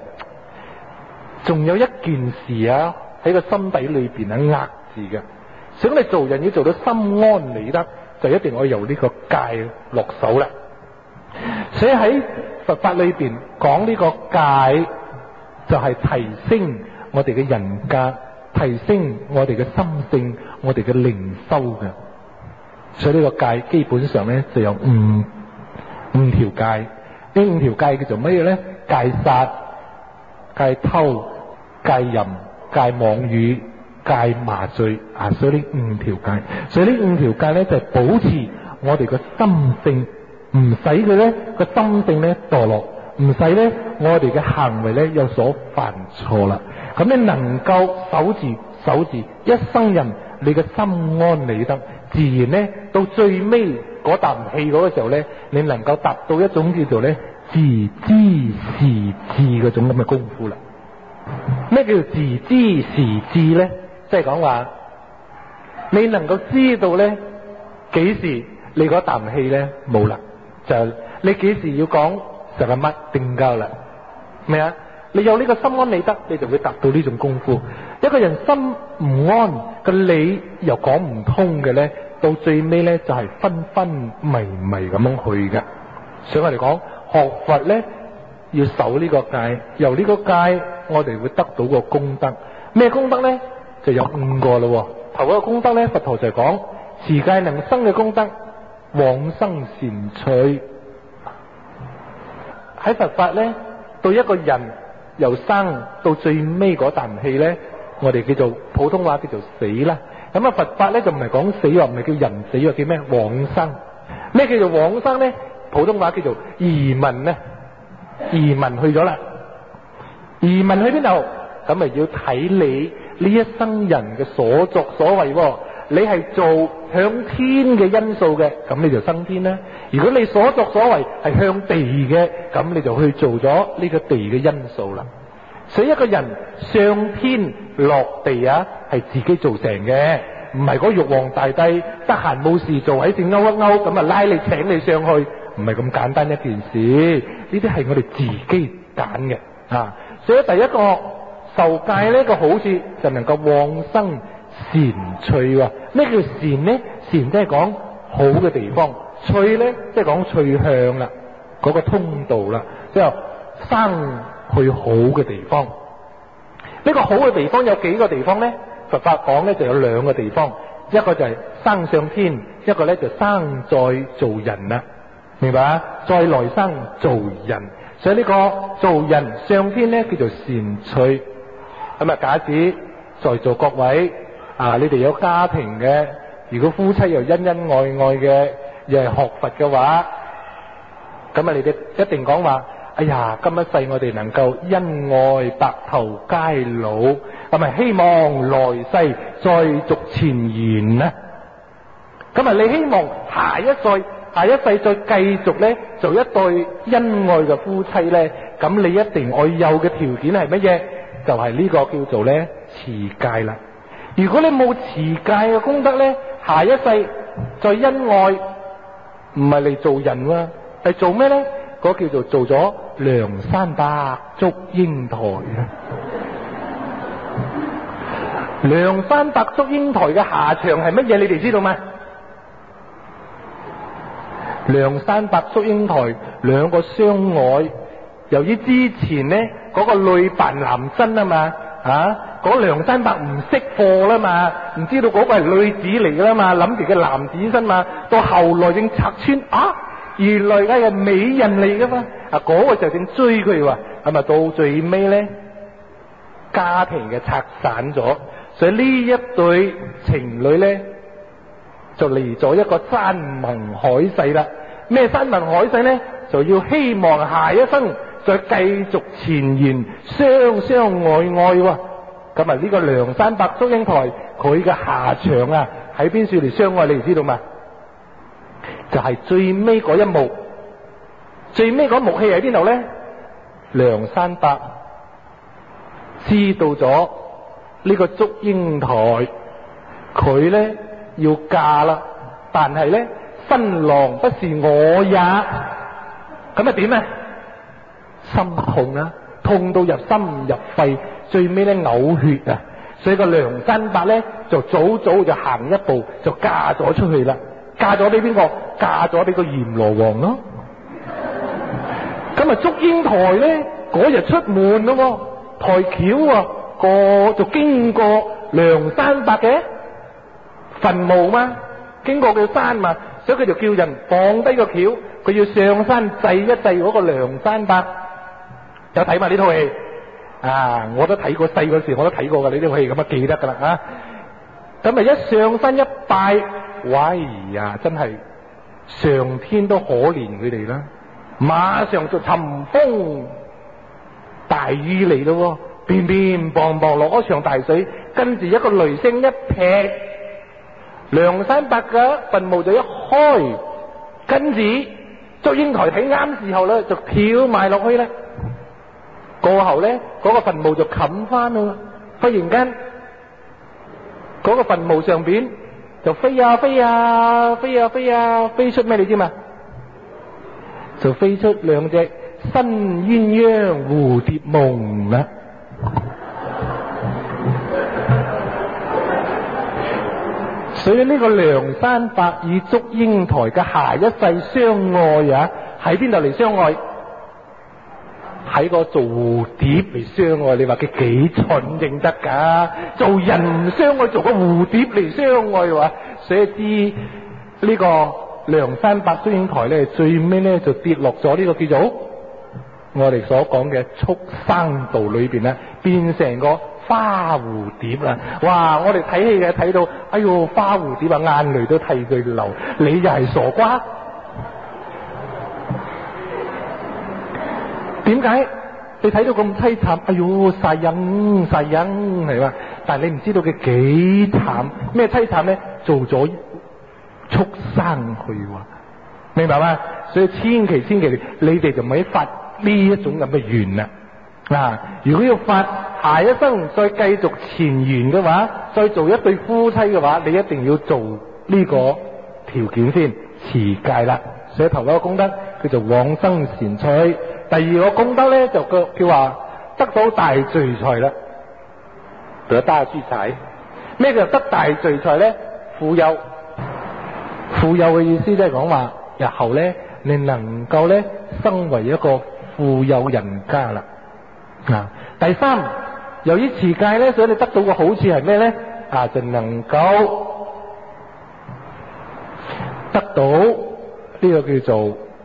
仲有一件事啊，喺個心底裏邊啊壓住嘅。想你做人要做到心安理得，就一定要由呢個戒落手啦。所以喺佛法裏邊講呢個戒，就係提升我哋嘅人格，提升我哋嘅心性，我哋嘅靈修嘅。所以呢個戒基本上咧就有五條戒。呢五條戒叫做乜嘢咧？戒殺、戒偷、戒淫、戒妄語、戒麻醉啊！所以呢五條戒，所以呢五條戒咧就係保持我哋個心性，唔使佢咧個心性咧墮落，唔使咧我哋嘅行為咧有所犯錯啦。咁你能夠守住一生人，你嘅心安理得，自然咧到最尾嗰啖氣嗰個時候咧，你能夠達到一種叫做咧自知時至嗰種咁嘅功夫啦。咩叫自知時至咧？即係講話你能夠知道咧幾時你嗰啖氣咧冇啦，就你幾時要講就係乜定夠啦。咩啊？你有呢個心安理得，你就會達到呢種功夫。一個人心唔安，個理又講唔通嘅咧，到最尾咧就係昏昏迷迷咁樣去嘅。所以我哋講學佛咧要守呢個戒，由呢個戒我哋會得到個功德。咩功德咧？就有五個咯。頭一個功德咧，佛陀就係講持戒能生嘅功德，往生善趣。喺佛法咧，對一個人由生到最尾嗰啖氣咧，我哋叫做普通話叫做死啦。咁啊，佛法咧就唔係講死，又唔係叫人死，又叫咩往生。咩叫做往生咧？普通話叫做移民咧，移民去咗啦。移民去邊度？咁咪要睇你呢一生人嘅所作所為。你係做向天嘅因素嘅，咁你就升天啦。如果你所作所為係向地嘅，咁你就去做咗呢個地嘅因素啦。所以一個人上天落地啊，係自己做成嘅，唔係嗰玉皇大帝得閒冇事做喺度勾一勾咁啊拉你請你上去，唔係咁簡單一件事。呢啲係我哋自己揀嘅啊。所以第一個受戒呢個好處就能夠往生善趣。咩叫善呢？善即係講好嘅地方，趣呢即係講趣向啦，嗰個通道啦，即係生去好嘅地方。呢個好嘅地方有幾個地方呢？佛法講呢就有兩個地方，一個就係生上天，一個呢就生在做人啦。 明白啊？再來生做人，所以呢個做人上天咧叫做善趣。咁啊，假使在座各位你哋有家庭嘅，如果夫妻又恩恩愛愛嘅，又係學佛嘅話，咁啊，你哋一定講話：哎呀，今一世我哋能夠恩愛白頭偕老，咁啊，希望來世再續前緣啊！咁啊，你希望下一世再繼續咧做一對恩愛嘅夫妻咧，咁你一定我有嘅條件係乜嘢？就係呢個叫做咧持戒啦。如果你冇持戒嘅功德咧，下一世再恩愛，唔係嚟做人喎，係做咩咧？嗰叫做做咗梁山伯捉英台啊！梁山伯捉英台嘅下場係乜嘢？你哋知道嗎？梁山伯捉英台兩個相愛，由於之前呢嗰個女扮男真啊嘛，嗰梁山伯唔識貨啦嘛，唔知道嗰個係女子嚟噶啦嘛，諗住嘅男子身嘛，到後來正拆穿原來係美人嚟噶嘛，嗰個就正追佢話，係咪到最尾咧家庭嘅拆散咗，所以呢一對情侶咧就嚟咗一個山盟海誓啦。咩山盟海誓咧？就要希望下一生再繼續前緣，相相愛愛喎。咁啊，呢個梁山伯捉英台佢嘅下場啊，喺邊處嚟相愛？你哋知道嘛？就係最尾嗰一幕，最尾嗰幕戲喺邊度咧？梁山伯知道咗呢個捉英台，佢咧要嫁啦，但係咧新郎不是我也，咁啊點啊？心痛啊，痛到入心入肺，最尾咧嘔血啊！所以個梁山伯咧就早早就行一步就嫁咗出去啦。嫁咗俾邊個？嫁咗俾個閻羅王咯。咁啊捉英台咧嗰日出門咯，抬轎過就經過梁山伯嘅墳墓嘛，經過佢山嘛，所以佢就叫人放低個轎，佢要上山祭一祭嗰個梁山伯。有睇埋呢套戲我都睇過，細嗰時我都睇過噶呢套戲，咁啊記得噶啦咁啊一上山一拜，喂呀，真係上天都可憐佢哋啦，馬上就尋風大雨嚟咯，乒乒乓乓落咗場大水，跟住一個雷聲一劈，梁山伯嘅墳墓就一開，跟住捉英台睇啱時候咧，就跳埋落去啦。過後咧，嗰個墳墓就冚翻啦。忽然間，嗰個墳墓上邊就飛啊飛啊飛啊飛啊，飛出咩你知嘛？就飛出兩隻新鴛鴦蝴蝶夢啦。所以呢個梁山伯與捉英台嘅下一世相愛啊，喺邊度嚟相愛？喺個做蝴蝶嚟相愛，你話佢幾蠢正得噶？做人唔相愛，做個蝴蝶嚟相愛話，所以知呢個梁山伯捉英台咧，最尾咧就跌落咗呢個叫做我哋所講嘅畜生道裏邊啦，變成個花蝴蝶啦。哇！我哋睇戲嘅睇到，哎喲花蝴蝶啊，眼淚都替佢流，你又係傻瓜？點解你睇到咁淒慘？哎喲，殺人係嘛？但係你唔知道佢幾慘，咩淒慘咧？做咗畜生去喎，明白嗎？所以千祈你哋就唔可以發呢一種咁嘅願啦。如果要發下一生再繼續前緣嘅話，再做一對夫妻嘅話，你一定要做呢個條件先，持戒啦。所以頭一個功德叫做往生善趣。第二個功德咧就叫話得到大聚財啦，得大聚財。咩叫得大聚財咧？富有嘅意思即係講話日後咧你能夠咧生為一個富有人家啦。第三，由於持戒咧，所以你得到嘅好處係咩咧？就能夠得到呢個叫做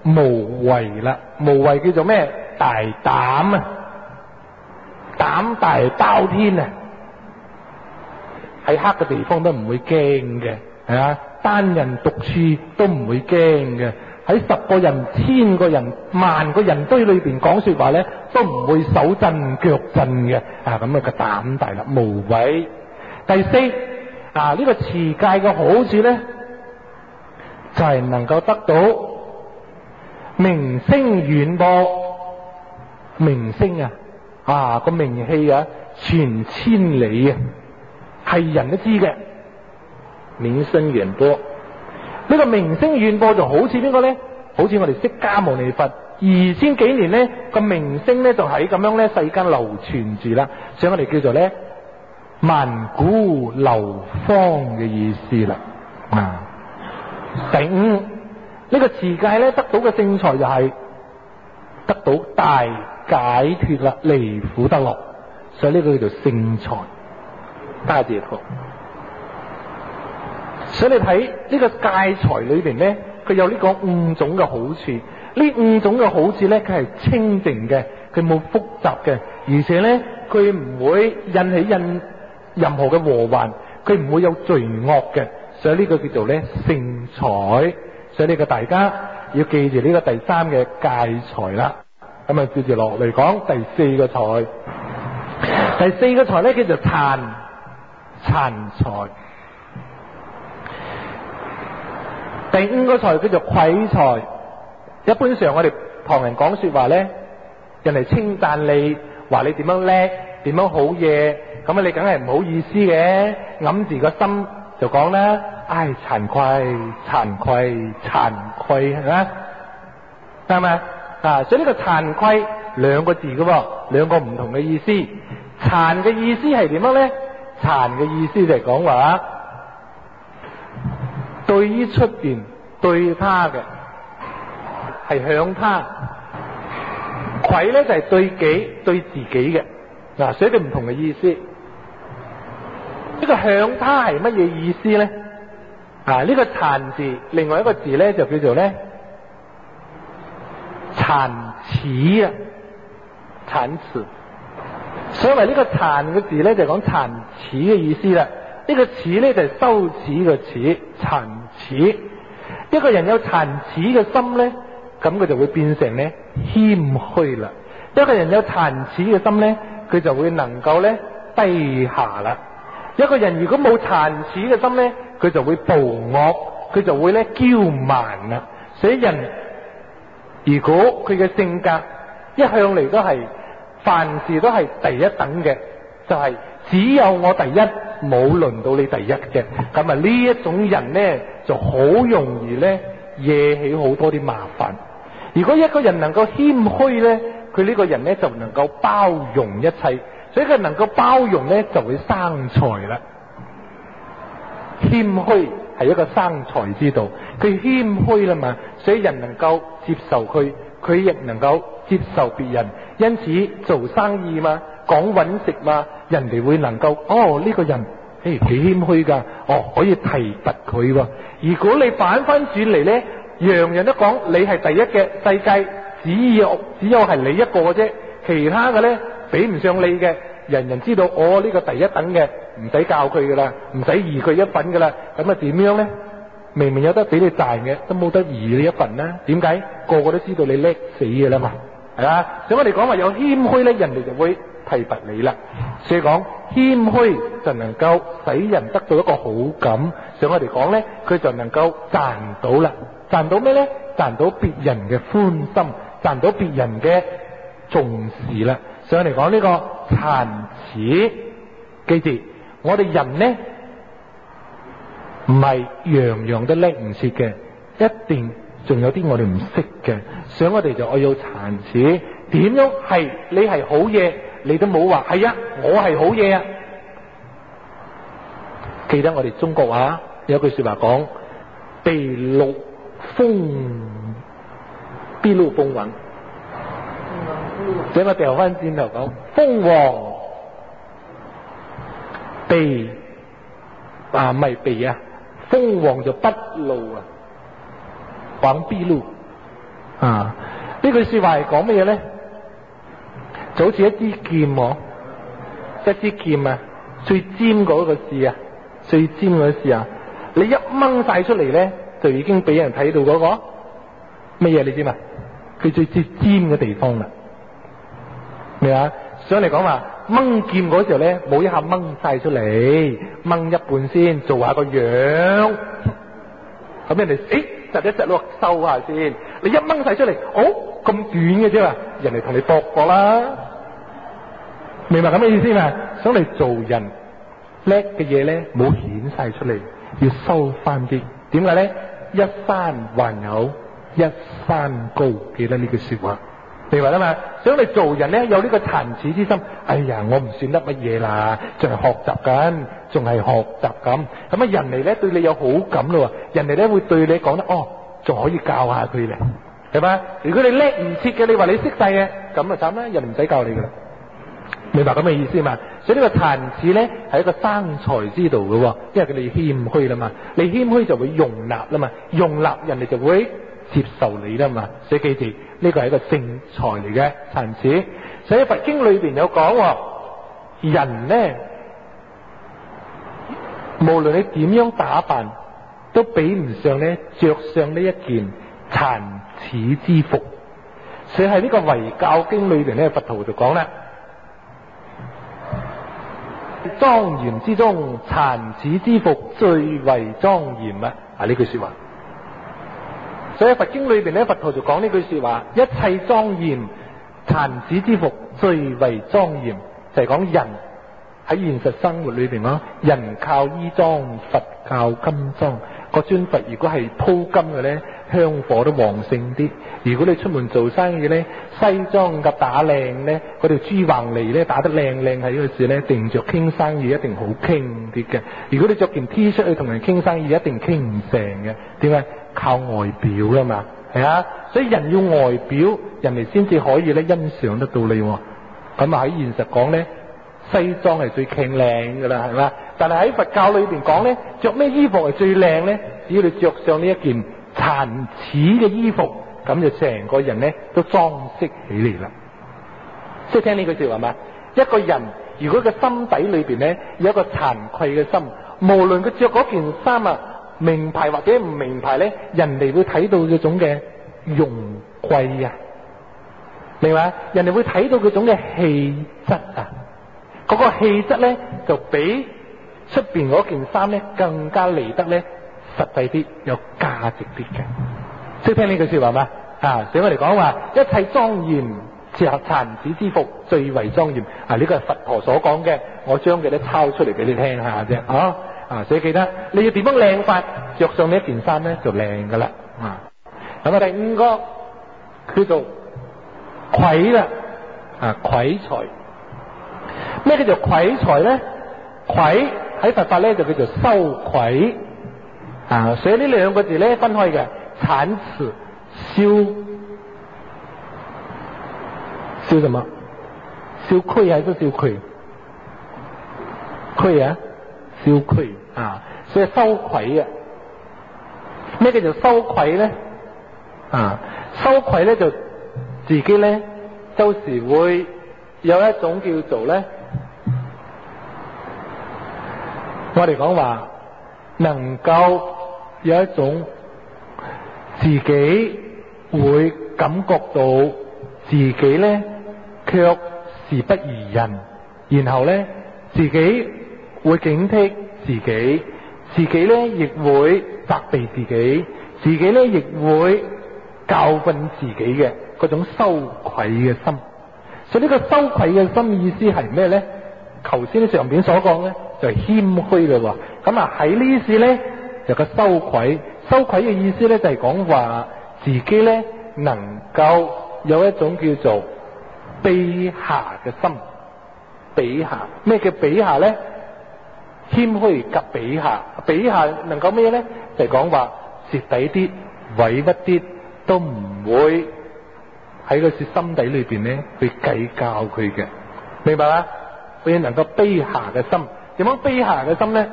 無為啦。無為叫做咩？大膽啊，膽大包天啊，喺黑嘅地方都唔會驚嘅，係啊，單人獨處都唔會驚嘅，喺10個人、1000個人、萬個人堆裏邊講說話咧，都唔會手震腳震嘅，啊咁啊個膽大啦，無為。第四啊，呢個持戒嘅好處咧，就係能夠得到名聲遠播。名聲啊，個名氣啊傳千里啊，係人都知嘅。名聲遠播，呢個名聲遠播就好似邊個咧？好似我哋釋迦牟尼佛2000幾年咧個名聲咧就喺咁樣咧世間流傳住啦，所以我哋叫做咧萬古流芳嘅意思啦。啊，第五，呢個持戒咧得到嘅聖財就係得到大解脫啦，離苦得樂，所以呢個叫做聖財，大解脫。所以你睇呢個戒財裏邊咧，佢有呢個5種嘅好處。呢5種嘅好處咧，佢係清淨嘅，佢冇複雜嘅，而且咧佢唔會引起任何嘅禍患，佢唔會有罪惡嘅。所以呢個叫做咧聖財。所以呢個大家要記住呢個第3嘅戒財啦。咁啊，接住落嚟講第4個財。第4個財咧叫做殘財。第5個財叫做愧財。一般上我哋旁人講說話咧，人哋稱讚你，話你點樣叻，點樣好嘢，咁啊你梗係唔好意思嘅，揞住個心就講啦，唉，慚愧，係咪？係咪啊？所以呢個慚愧2個字嘅，2個唔同嘅意思。慚嘅意思係點樣咧？慚嘅意思就係講話對於出邊對他嘅係向他，愧咧就係對自己嘅。嗱，所以佢唔同嘅意思。呢個向他係乜嘢意思咧？啊，呢個慚字另外一個字咧就叫做咧慚恥啊，慚恥。所謂呢個慚嘅字咧就講慚恥嘅意思啦。呢個恥咧就係羞恥嘅恥，慚恥。一個人有慚恥嘅心咧，咁佢就會變成咧謙虛啦。一個人有慚恥嘅心咧，佢就會能夠咧低下啦。一個人如果冇慚恥嘅心咧，佢就會暴惡，佢就會咧驕慢啦。所以人如果佢嘅性格一向嚟都係凡事都係第一等嘅，就係只有我第一，冇輪到你第一嘅，咁啊呢一種人咧就好容易咧惹起好多啲麻煩。如果一個人能夠謙虛咧，佢呢個人咧就能夠包容一切，所以佢能夠包容咧就會生財啦。謙虛係一個生財之道，佢謙虛啦嘛，所以人能夠接受佢，佢亦能夠接受別人，因此做生意嘛，講揾食嘛，人哋會能夠呢個人幾謙虛噶，可以提拔佢喎。如果你反翻轉嚟咧，樣樣都講你係第一嘅，世界只有係你一個嘅啫，其他嘅咧比唔上你嘅，人人知道呢個第一等嘅，唔使教佢噶啦，唔使移佢一份噶啦，咁啊點樣咧？明明有得俾你賺嘅，都冇得移你一份啦。點解？個個都知道你叻死嘅啦嘛，係嘛？所以我哋講話有謙虛咧，人哋就會提拔你啦。所以講謙虛就能夠使人得到一個好感，所以我哋講咧，佢就能夠賺到啦。賺到咩咧？賺到別人嘅歡心，賺到別人嘅重視啦。所以我哋講呢個慚恥，記住我哋人咧唔係樣樣都叻唔切嘅，一定仲有啲我哋唔識嘅，所以我哋就要慚恥。點樣係你係好嘢，你都冇話係啊，我係好嘢啊。記得我哋中國話有句說話講，秘錄風雲。俾我掉翻轉頭講，風王秘唔係秘啊，風王就不露啊，講秘錄啊，呢句說話係講乜嘢咧？就好似一支劍喎，一支劍啊，最尖嗰個刺啊，最尖嗰個刺啊，你一掹晒出嚟咧，就已經俾人睇到嗰個乜嘢，你知嘛？佢最尖嘅地方啦，明啊？想嚟講話掹劍嗰時候咧，冇一下掹晒出嚟，掹一半先，做下個樣，咁人哋窒一窒咯，收下先。你一掹晒出嚟，咁短嘅啫嘛，人哋同你搏過啦，明白咁嘅意思嘛？想嚟做人叻嘅嘢咧，冇顯晒出嚟，要收翻啲。點解咧？一山還有一山高，記得呢句說話，明白啦嘛？想你做人咧，有呢個殘恥之心。哎呀，我唔算得乜嘢啦，仲係學習緊，仲係學習咁。咁啊，人哋咧對你有好感咯，人哋咧會對你講得仲可以教下佢咧，係嘛？如果你叻唔切嘅，你話你識晒嘅，咁啊慘啦，人哋唔使教你噶啦。明白咁嘅意思嘛？所以呢個殘恥咧係一個生財之道嘅，因為佢哋謙虛啦嘛，你謙虛就會容納啦嘛，容納人哋就會接受你啦嘛。所以記住呢個係一個正財嚟嘅殘恥。所以佛經裏邊有講，人咧無論你點樣打扮，都比唔上咧着上呢一件殘恥之服。所以喺呢個遺教經裏邊咧，佛陀就講啦，莊嚴之中，殘恥之服最為莊嚴啊！呢句說話。所以佛經裏邊咧，佛陀就講呢句說話，一切莊嚴，殘恥之服最為莊嚴，就係講人喺現實生活裏邊咯。人靠衣裝，佛靠金裝。個尊佛如果係鋪金嘅咧，香火都旺盛啲。如果你出門做生意咧，西裝夾打靚咧，嗰條珠橫嚟咧打得靚靚，喺呢個時咧，定着傾生意一定好傾啲嘅。如果你着件 T 恤去同人傾生意，一定傾唔成嘅。點解？靠外表啦嘛，係啊。所以人要外表，人哋先至可以咧欣賞得到你。咁啊喺現實講咧，西裝係最傾靚噶啦，係嘛？但係喺佛教裏邊講咧，着咩衣服係最靚咧？只要你着上呢一件殘恥嘅衣服，咁就成個人咧都裝飾起嚟啦。即係聽呢句說話嘛？一個人如果個心底裏邊咧有一個慚愧嘅心，無論佢着嗰件衫啊名牌或者唔名牌咧，人哋會睇到嗰種嘅榮貴啊，明白？人哋會睇到嗰種嘅氣質啊，嗰個氣質咧就比出邊嗰件衫咧更加嚟得咧實際啲，有價值啲嘅。識聽呢句說話嘛？所以我哋講話一切莊嚴，殘恥之服最為莊嚴。呢個係佛陀所講嘅，我將佢咧抄出嚟俾你聽下啫。所以記得你要點樣靚法，着上呢一件衫咧就靚噶啦。咁啊，第五個叫做愧啦。愧財。咩叫做愧財咧？愧喺佛法咧就叫做羞愧。所以呢兩個字咧分開嘅，慚恥、羞什麼？羞愧還是羞愧？愧啊，羞愧所以羞愧啊。咩叫做羞愧咧？羞愧咧就自己咧，有時會有一種叫做咧，我哋講話能夠有一種自己會感覺到自己咧卻是不如人，然後咧自己會警惕自己，自己咧亦會責備自己，自己咧亦會教訓自己嘅嗰種羞愧嘅心。所以呢個羞愧嘅心意思係咩咧？頭先上邊所講咧就係謙虛啦。咁喺呢事咧就個羞愧，羞愧嘅意思咧就係講話自己咧能夠有一種叫做卑下嘅心。卑下，咩叫卑下咧？謙虛及卑下，卑下能夠咩咧？就係講話蝕底啲、委屈啲，都唔會喺個心底裏邊咧去計較佢嘅，明白嗎？佢能夠卑下嘅心，點樣卑下嘅心咧？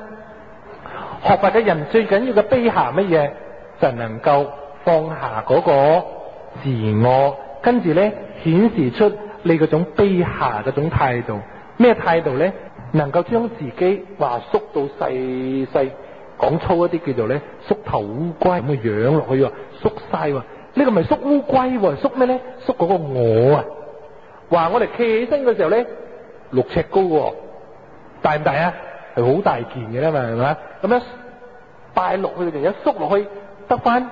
學佛嘅人最緊要嘅卑下乜嘢？就能夠放下嗰個自我，跟住咧顯示出你嗰種卑下嗰種態度。咩態度咧？能夠將自己話縮到細細，講粗一啲叫做咧縮頭烏龜咁嘅樣落去喎，縮晒喎。呢個咪縮烏龜喎，縮咩咧？縮嗰個我啊！話我哋企起身嘅時候咧，6尺高喎，大唔大啊？係好大件嘅啦嘛，係咪？咁樣拜落去，一縮落去得翻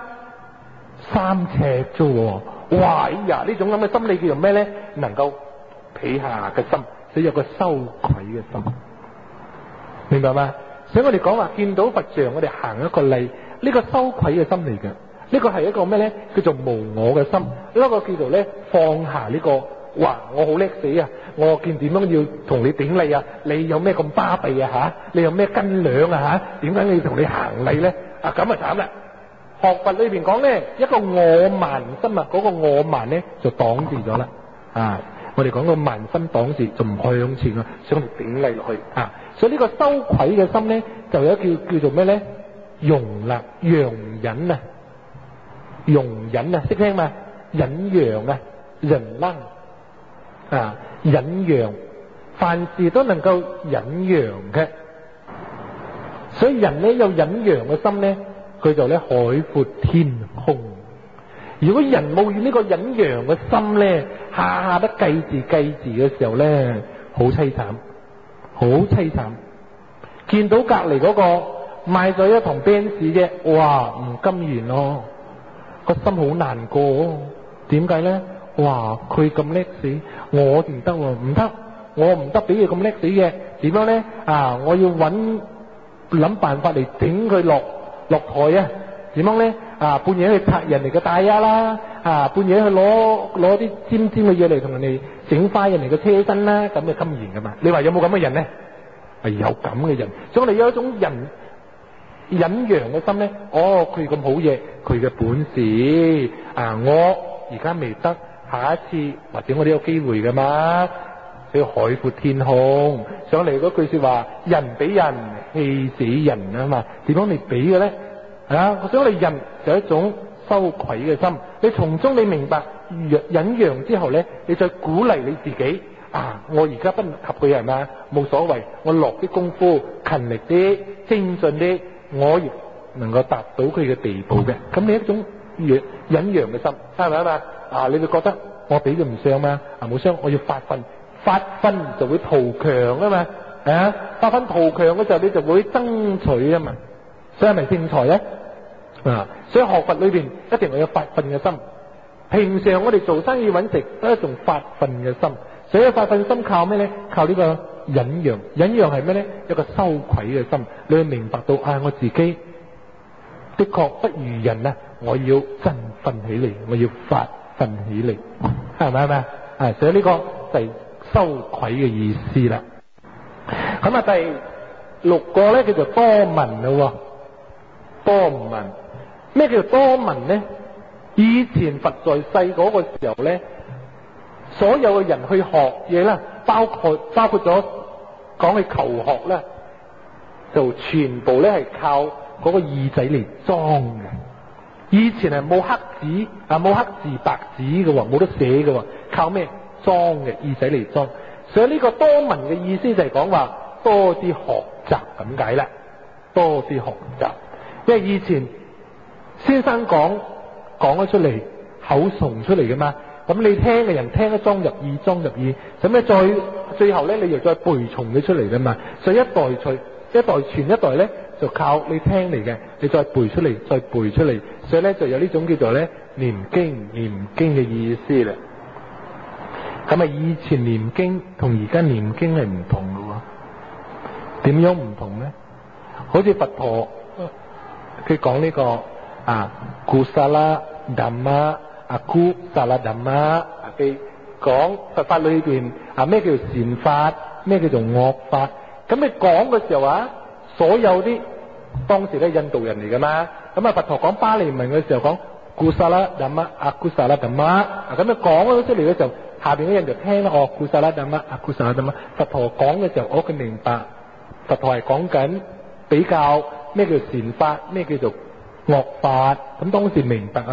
3尺啫喎！哇！哎呀，呢種咁嘅心理叫做咩咧？能夠鄙下嘅心。所以有個羞愧嘅心，明白嗎？所以我哋講話見到佛像，我哋行一個禮，呢個羞愧嘅心嚟嘅。呢個係一個咩咧？叫做無我嘅心。呢個叫做咧放下呢個。哇！我好叻死啊！我見點樣要同你頂禮啊？你有咩咁巴閉啊？吓！你有咩斤兩啊？吓！點解你要同你行禮咧？啊咁啊慘啦！學佛裏邊講咧，一個我慢心啊，嗰個我慢咧就擋住咗啦啊！我哋講個慢心擋住，就唔向前啊，想嚟頂禮落去啊！所以呢個羞愧嘅心咧，就有叫做咩咧？容忍啊，容忍啊，識聽嘛？忍讓啊，忍能啊，忍讓，凡事都能夠忍讓嘅。所以人咧有忍讓嘅心咧，佢就咧海闊天空。如果人冇呢個忍讓嘅心咧，下下都計字嘅時候咧，好凄慘，好凄慘。見到隔籬嗰個買咗一堂 Benz 啫，哇，唔甘願咯，個心好難過。點解咧？哇，佢咁叻死，我唔得喎，唔得，我唔得俾佢咁叻死嘅。點樣咧？啊，我要諗辦法嚟頂佢落台啊！點樣咧？啊，半夜去拆人哋嘅大丫啦，啊，半夜去攞啲尖尖嘅嘢嚟同人哋整花人哋嘅車身啦，咁就甘願噶嘛？你話有冇咁嘅人咧？係有咁嘅人，所以我哋有一種忍讓嘅心咧。哦，佢咁好嘢，佢嘅本事啊，我而家未得，下一次或者我哋有機會噶嘛。所以海闊天空上嚟嗰句說話，人比人氣死人啊嘛。點樣你比嘅咧？啊！我想你人就一種羞愧嘅心，你從中你明白忍讓之後咧，你再鼓勵你自己啊！我而家不及佢係嘛，冇所謂，我落啲功夫，勤力啲，精進啲，我亦能夠達到佢嘅地步嘅。咁你一種忍讓嘅心，係咪啊？啊！你會覺得我比佢唔上嘛？啊冇傷，我要發奮就會圖強啊嘛！啊！發奮圖強嘅時候，你就會爭取啊嘛。所以係咪正財咧？啊！所以學佛裏邊一定要有發奮嘅心。平常我哋做生意揾食都係一種發奮嘅心。所以發奮心靠咩咧？靠呢個忍讓。忍讓係咩咧？一個羞愧嘅心。你會明白到啊，我自己的確不如人啊！我要振奮起嚟，我要發奮起嚟，係咪啊？啊！所以呢個就係羞愧嘅意思啦。咁啊，第6個咧叫做多聞咯。多聞，咩叫做多聞咧？以前佛在世嗰個時候咧，所有嘅人去學嘢啦，包括咗講去求學咧，就全部咧係靠嗰個耳仔嚟裝嘅。以前係冇黑紙啊，冇黑字白紙嘅，冇得寫嘅，靠咩裝嘅？耳仔嚟裝。所以呢個多聞嘅意思就係講話多啲學習咁解啦，多啲學習。因為以前先生講咗出嚟，口崇出嚟噶嘛，咁你聽嘅人聽得裝入耳，咁咧最後咧你又再背誦咗出嚟噶嘛，所以一代傳一代咧就靠你聽嚟嘅，你再背出嚟，所以咧就有呢種叫做咧念經嘅意思啦。咁啊，以前念經同而家念經係唔同嘅喎，點樣唔同咧？好似佛陀。佢講呢個กุศลธัมมะอกุศลธัมมะ，佢講佛法裏邊咩叫善法，咩叫做惡法。咁你講嘅時候所有啲當時咧印度人嚟噶嘛，咁佛陀講巴利文嘅時候講กุศลธัมมะอกุศลธัมมะ，咁你講咗出嚟嘅時候，下邊嗰人就聽啦，กุศลธัมมะอกุศลธัมมะ。佛陀講嘅時候，我佢明白，佛陀係講緊比較。咩叫善法？咩叫做惡法？咁當時明白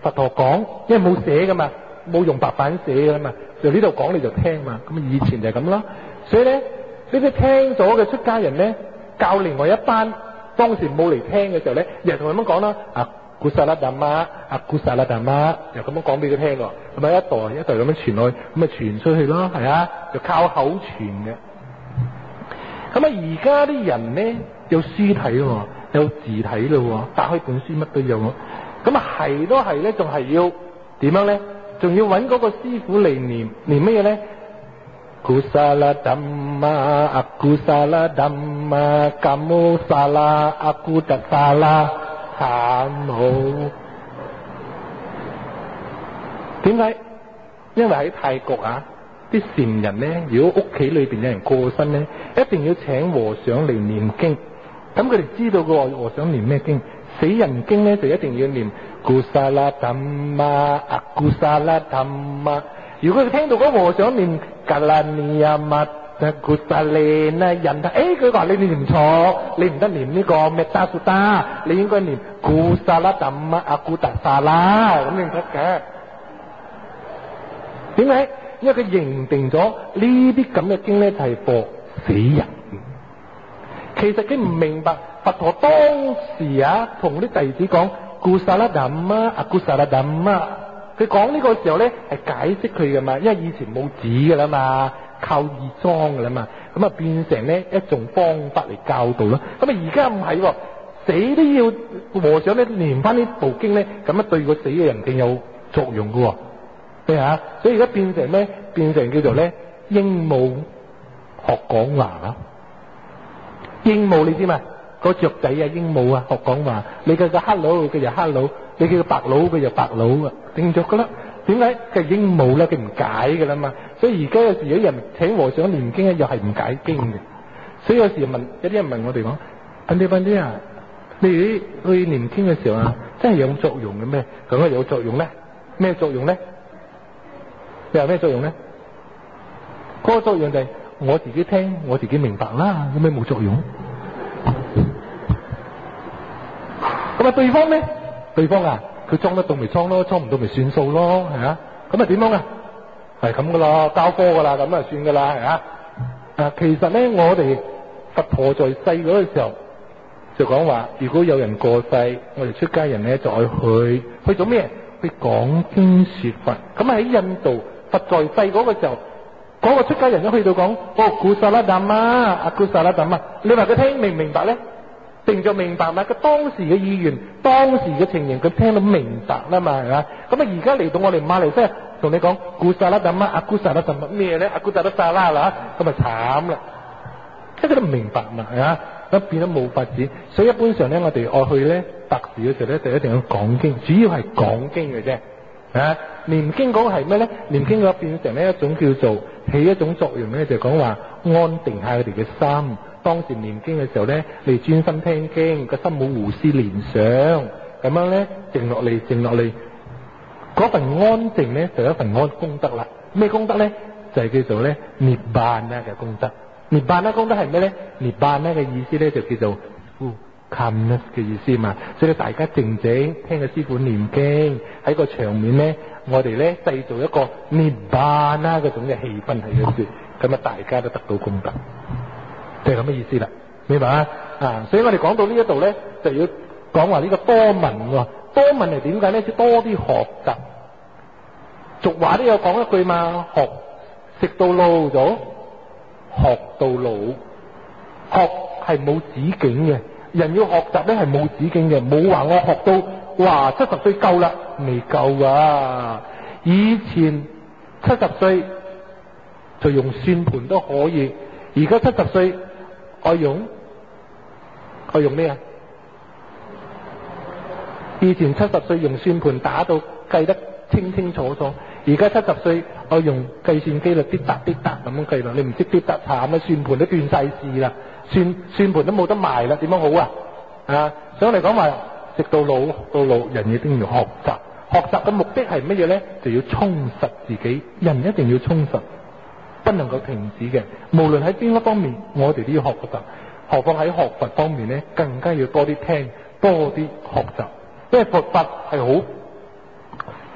佛陀講，因為冇寫噶嘛，冇用白板寫噶嘛，就呢度講你就聽嘛。咁以前就係咁啦。所以咧，呢啲聽咗嘅出家人咧，教另外一班當時冇嚟聽嘅時候咧，日同佢咁講啦，古薩拉達瑪，古薩拉達瑪，又咁樣講俾佢聽喎。咁啊一代一代咁樣傳落去，咁啊傳出去咯，係啊，就靠口傳嘅。咁啊而家啲人咧有書睇喎，有字睇咯，打開本書乜都有。咁啊係都係咧，仲係要點樣咧？仲要揾嗰個師傅嚟念乜嘢咧？古薩拉達瑪，古薩拉達瑪，噶姆薩拉，古特薩拉。慘好，點解？因為喺泰國啲禪人咧，如果屋企裏邊有人過身咧，一定要請和尚嚟念經。咁佢哋知道個和尚念咩經？死人經咧就一定要念古薩拉達瑪，古薩拉達瑪。如果佢聽到嗰和尚念格拉尼亞密。古薩利呢人佢話你念唔錯，你唔得念呢個咩達蘇達，你應該念古薩拉達瑪古特薩拉，咁你唔得嘅。點解？因為佢認定咗呢啲咁嘅經咧就係課死人。其實佢唔明白佛陀當時同啲弟子講古薩拉達瑪古薩拉達瑪，佢講呢個時候咧係解釋佢噶嘛，因為以前冇紙噶啦嘛。靠義裝噶啦嘛，咁啊變成咧一種方法嚟教導咯。咁啊而家唔係，死都要和尚咧念翻呢部經咧，咁啊對個死嘅人更有作用噶。咩啊？所以而家變成咩？變成叫做咧鸚鵡學講話啦。鸚鵡你知嘛？個雀仔鸚鵡學講話。你叫個黑佬，佢就黑佬；你叫個白佬，佢就白佬啊，定咗噶啦。點解？佢係鸚鵡咧，佢唔解噶啦嘛。所以而家有時有人請和尚念經咧，又係唔解經嘅。所以有時有啲人問我哋講：笨啲啊，你去念經嘅時候真係有作用嘅咩？咁啊有作用咧？咩作用咧？你話咩作用咧？嗰個作用就係我自己聽，我自己明白啦，咁咩冇作用？咁啊對方咧？對方佢裝得到咪裝咯，裝唔到咪算數咯，係啊？咁啊點樣係咁噶啦，交科噶啦，咁啊算噶啦，係啊？其實咧，我哋佛陀在世嗰個時候就講話，如果有人過世，我哋出家人咧就去做咩？去講經說法。咁喺印度佛在世嗰個時候，嗰個出家人都去到講古薩拉達瑪，古薩拉達瑪，你話佢聽明唔明白咧？定就明白嘛？佢當時嘅意願，當時嘅情形，佢聽到明白啦嘛，係嘛？咁啊，而家嚟到我哋馬來西亞，同你講古薩拉達瑪，古薩拉達瑪咩咧？古薩拉薩拉啦，咁啊慘啦！即係佢都唔明白嘛，係嘛？咁變咗冇法子。所以一般上咧，我哋愛去咧特事嘅時候咧，就一定要講經，主要係講經嘅啫。念經嗰個係咩咧？念經嗰個變成呢一種叫做起一種作用咧，就講話安定下佢哋嘅心。當時念經嘅時候咧，你專心聽經，個心冇胡思亂想，咁樣咧靜落嚟，嗰份安靜咧就有一份功德啦。咩功德咧？就係叫做咧涅槃嘅功德。涅槃功德係咩咧？涅槃嘅意思咧就叫做calmness嘅意思嘛。所以大家靜靜聽個師傅念經，喺個場面咧，我哋咧製造一個涅槃嗰種嘅氣氛喺度，咁啊大家都得到功德。就係咁嘅意思啦，明白啊？所以我哋講到呢一度咧，就要講話呢個多聞喎。多聞係點解咧？即多啲學習。俗話都有講一句嘛，食到老咗，學到老。學係冇止境嘅，人要學習咧係冇止境嘅，冇話我學到70歲夠啦，未夠啊！以前70歲就用算盤都可以，而家70歲。我用咩啊？以前70歲用算盤打到計得清清楚楚，而家70歲我用計算機啦，滴答滴答咁樣計啦。你唔識滴答慘啊！算盤都斷晒市啦，算盤都冇得賣啦，點樣好啊？所以我哋講話直到老，人一定要學習。學習嘅目的係乜嘢咧？就要充實自己，人一定要充實。不能夠停止嘅，無論喺邊一方面，我哋都要學習。何況喺學佛方面咧，更加要多啲聽，多啲學習。因為佛法係好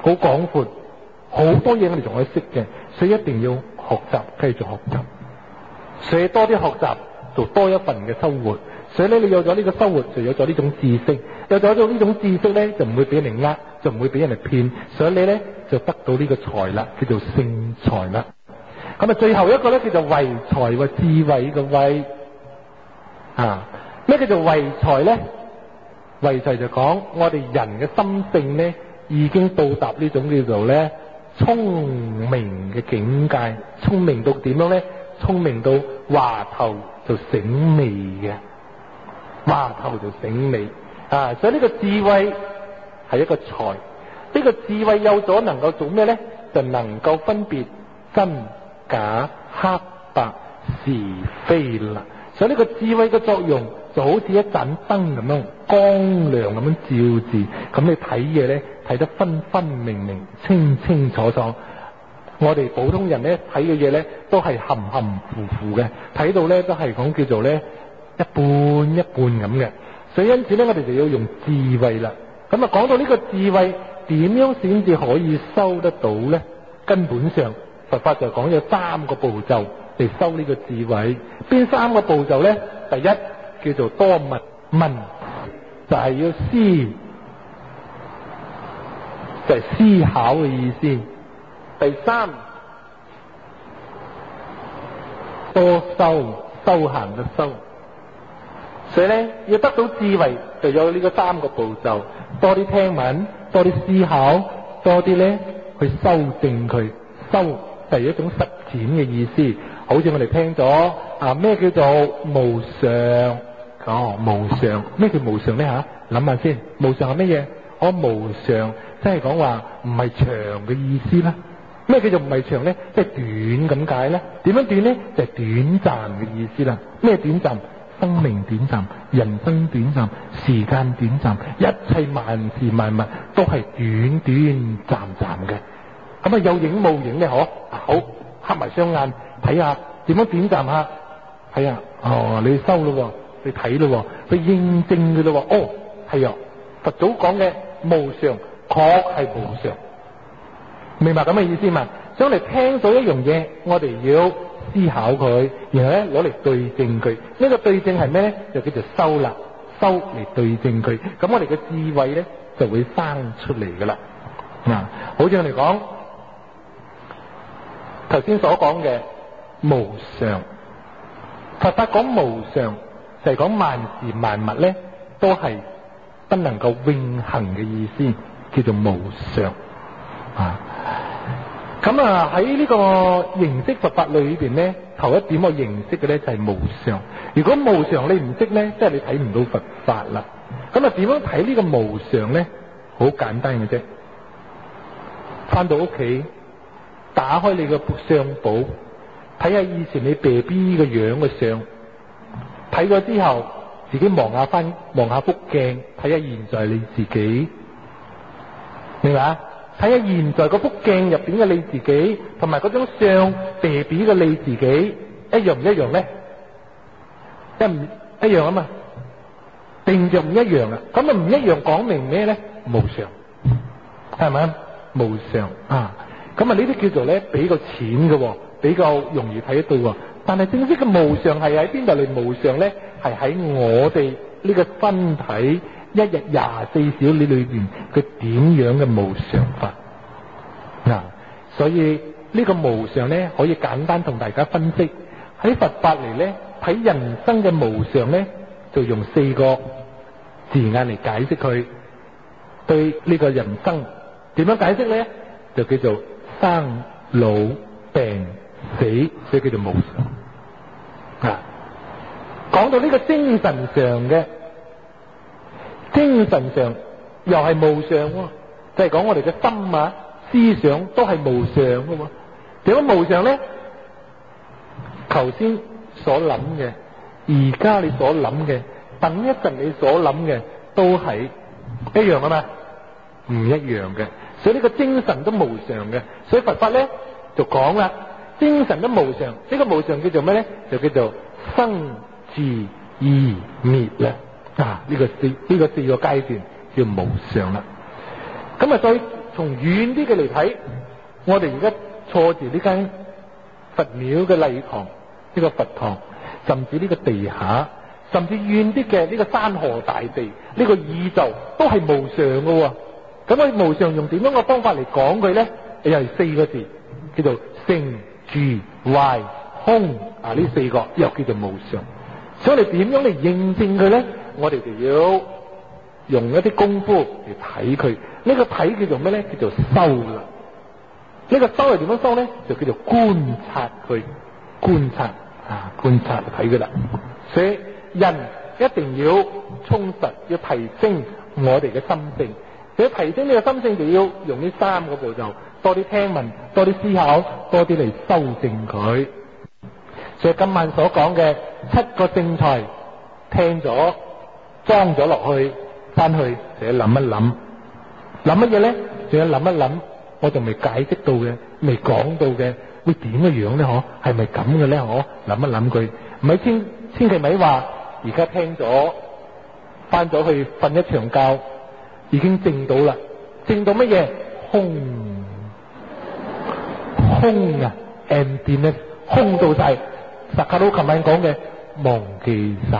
好廣闊，好多嘢我哋仲可以識嘅，所以一定要學習，繼續學習。所以多啲學習，做多一份嘅收穫。所以咧，你有咗呢個收穫，就有咗呢種知識。有咗呢種知識咧，就唔會俾人哋呃，就唔會俾人哋騙。所以你咧就得到呢個財啦，叫做聖財啦。咁啊，最後一個咧叫做惠財，或智慧嘅惠。啊，咩叫做惠財咧？惠財就講我哋人嘅心性咧，已經到達呢種叫做咧聰明嘅境界。聰明到點樣咧？聰明到話頭就醒尾嘅，話頭就醒尾啊！所以呢個智慧係一個財，呢個智慧有咗能夠做咩咧？就能夠分別真假黑白是非啦。所以呢個智慧嘅作用就好似一盞燈咁樣光亮咁樣照住，咁你睇嘢咧睇得分分明明、清清楚楚。我哋普通人咧睇嘅嘢咧都係含含糊糊嘅，睇到咧都係講叫做咧一半一半咁嘅。所以因此咧，我哋就要用智慧啦。咁啊，講到呢個智慧點樣先至可以收得到咧？根本上佛法就講有3個步驟嚟收呢個智慧。邊3個步驟咧？第一叫做多問問，就係要思，就係思考嘅意思。第3，多修，修行嘅修。所以咧，要得到智慧，就有呢個3個步驟：多啲聽聞，多啲思考，多啲咧去修正佢。修就係一種實踐嘅意思。好似我哋聽咗啊，咩叫做無常？哦，無常，咩叫無常咧？吓，諗下先，無常係乜嘢？無常即係講話唔係長嘅意思啦。咩叫做唔係長咧？即係短咁解咧？點樣短咧？就係短暫嘅意思啦。咩短暫？生命短暫，人生短暫，時間短暫，一切萬事萬物都係短短暫暫嘅。咁啊，有影冇影咧？好，黑埋雙眼睇下點樣短暫下。係啊，你收咯，你睇咯，你認證嘅咯。係啊，佛祖講嘅無常確係無常。明白咁嘅意思嘛？所以我哋聽到一樣嘢，我哋要思考佢，然後咧攞嚟對證佢。呢個對證係咩咧？就叫做修啦，修嚟對證佢。咁我哋嘅智慧咧就會生出嚟噶啦。好似我哋講頭先所講嘅無常，佛法講無常就係講萬事萬物咧都係不能夠永恆嘅意思，叫做無常。咁喺呢個認識佛法裏邊咧，頭一點我認識嘅咧就係無常。如果無常你唔識咧，即係你睇唔到佛法啦。咁點樣睇呢個無常咧？好簡單嘅啫，翻到屋企打開你個相簿，睇下以前你 BB 嘅樣嘅相，睇咗之後自己望下幅鏡，睇下現在你自己，明白？睇下現在嗰幅鏡入邊嘅你自己，同埋嗰張相 BB 嘅你自己，一樣唔一樣咧？一樣啊嘛，定就唔一樣啊。咁唔一樣講明咩咧？無常，係咪？無常啊。咁呢啲叫做咧比較淺嘅，比較容易睇得到。但係正式嘅無常係喺邊度嚟？無常咧係喺我哋呢個身體一日24小時裏邊，佢點樣嘅無常法？所以呢個無常咧，可以簡單同大家分析。喺佛法嚟咧，睇人生嘅無常咧，就用4個字眼嚟解釋佢。對呢個人生點樣解釋咧？就叫做生老病死，所以叫做無常。講到呢個精神上嘅。精神上又係無常喎，就係講我哋嘅心啊、思想都係無常嘅喎。點解無常咧？頭先所諗嘅，而家你所諗嘅，等一陣你所諗嘅，都係一樣啊嘛？唔一樣嘅，所以呢個精神都無常嘅。所以佛法咧就講啦，精神都無常。呢個無常叫做咩咧？就叫做生自異滅啦。呢個四個階段叫無常啦。咁所以從遠啲嘅嚟睇，我哋而家坐住呢間佛廟嘅禮堂，呢個佛堂，甚至呢個地下，甚至遠啲嘅呢個山河大地，呢個宇宙都係無常嘅。咁我無常用點樣嘅方法嚟講佢咧？又係4個字，叫做成住壞空啊！呢4個又叫做無常。所以我哋點樣嚟認證佢咧？我哋就要用一啲功夫嚟睇佢。呢個睇叫做咩咧？叫做修啦。呢個修係點樣修咧？就叫做觀察佢，觀察睇佢啦。所以人一定要充實，要提升我哋嘅心性。所以提升呢個心性就要用呢3個步驟：多啲聽聞，多啲思考，多啲嚟修正佢。所以今晚所講嘅7個正財，聽咗裝咗落去，翻去就要諗一諗，諗乜嘢咧？仲要諗一諗，我仲未解釋到嘅，未講到嘅，會點嘅樣咧？嗬，係咪咁嘅咧？嗬，諗一諗佢，唔係千祈咪話，而家聽咗，翻咗去瞓一場覺，已經靜到啦，靜到乜嘢？空啊 ，emptiness， 空到晒。薩卡魯琴晚講嘅忘記晒，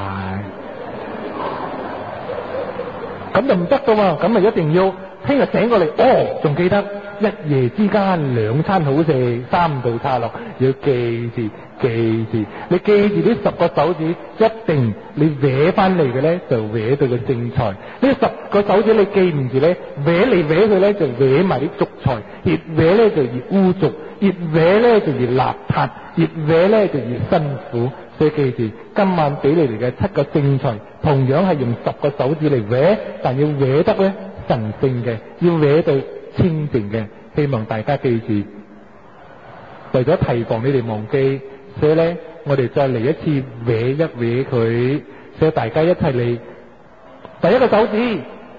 咁就唔得噶嘛，咁咪一定要聽日醒過嚟，仲記得一夜之間2餐好食，3道差落，要記住，你記住呢10個手指，一定你搲翻嚟嘅咧就搲到個正財，呢10個手指你記唔住咧，搲嚟搲去咧就搲埋啲俗財，越搲咧就越污濁，越搲咧就越邋遢，越搲咧就越辛苦。所以記住，今晚俾你嚟嘅7個正財，同樣係用10個手指嚟搲，但要搲得咧神聖嘅，要搲到清淨嘅。希望大家記住，為咗提防你哋忘記，所以咧我哋再嚟一次搲一搲佢。所以大家一齊嚟，第1個手指，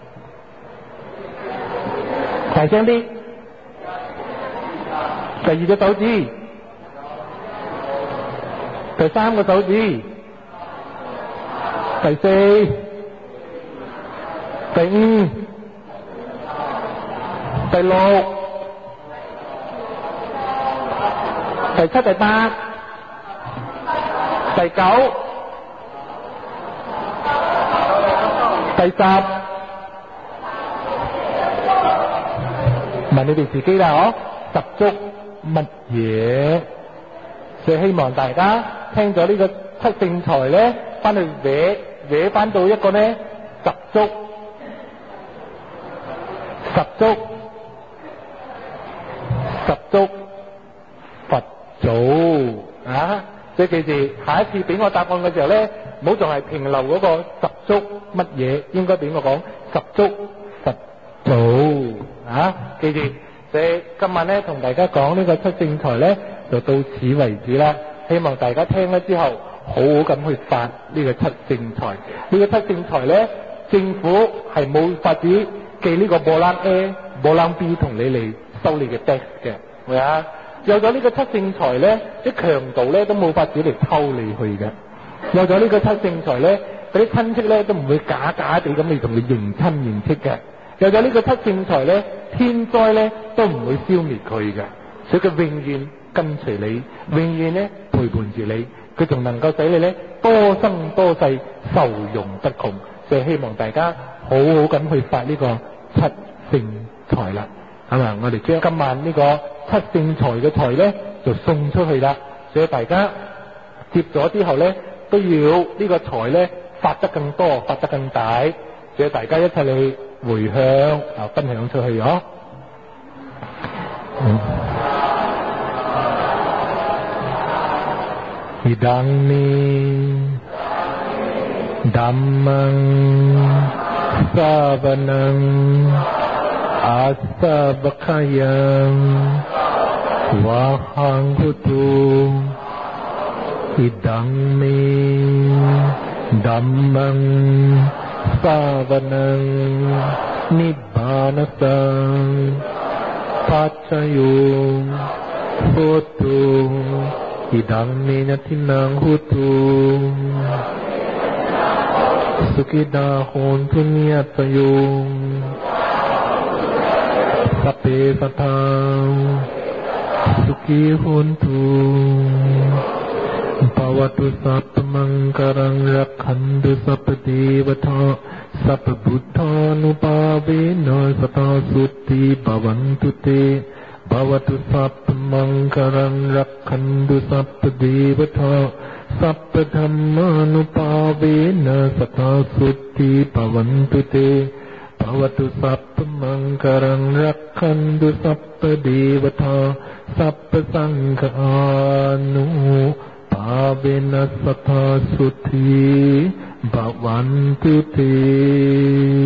大聲啲；第2個手指，第3個手指，第4、第5、第6、第7、第8、第9、第10，問你哋自己啦，十足乜嘢？所以希望大家聽咗呢個7正財咧，翻去搲翻到一個咧十足佛祖啊！所以記住，下一次俾我答案嘅時候咧，唔好仲係停留嗰個十足乜嘢，應該俾我講十足佛祖啊！記住，所以今晚咧同大家講呢個7正財咧，就到此為止啦。希望大家聽咗之後，好好咁去發呢個7正財。呢個7正財咧，政府係冇法子寄呢個波蘭 A、波蘭 B 同你嚟收你嘅 tax 嘅，係啊！有咗呢個7正財咧，啲強盜咧都冇法子嚟偷你去嘅。有咗呢個7正財咧，嗰啲親戚咧都唔會假地咁嚟同你認親認戚嘅。有咗呢個7正財咧，天災咧都唔會消滅佢嘅，所以佢永遠跟隨你，永遠咧陪伴住你，佢仲能夠使你咧多生多世受用得窮。所以希望大家好好咁去發呢個7正財啦。係嘛？我哋將今晚呢個7正財嘅財咧，就送出去啦。所以大家接咗之後咧，都要呢個財咧發得更多，發得更大。所以大家一齊嚟回向啊，分享出去哦。Idang dhammang savanang asabakayam wahang hutu idang dhammang savanang nibbanasang pacayung hutu idang natinang hutu sukidahon punyatayung สัพเพสัตตาสุขีโหนตุภวตุสัพพมังคลังรักขันตุสัพพเทวตาสัพพพุทธานุภาเวนะสัทธาสุติภวันตุเตภวตุสัพพมังคลังรักขันตุสัพพเทวตาสัพพธัมมานุภาเวนะสัทธาสุติภวันตุเตภวตุสัพพมังคลังรักขันตุสัพพเทวตาสัพพสังฆานุภาเวนะสัทธาสุติภวันตุเต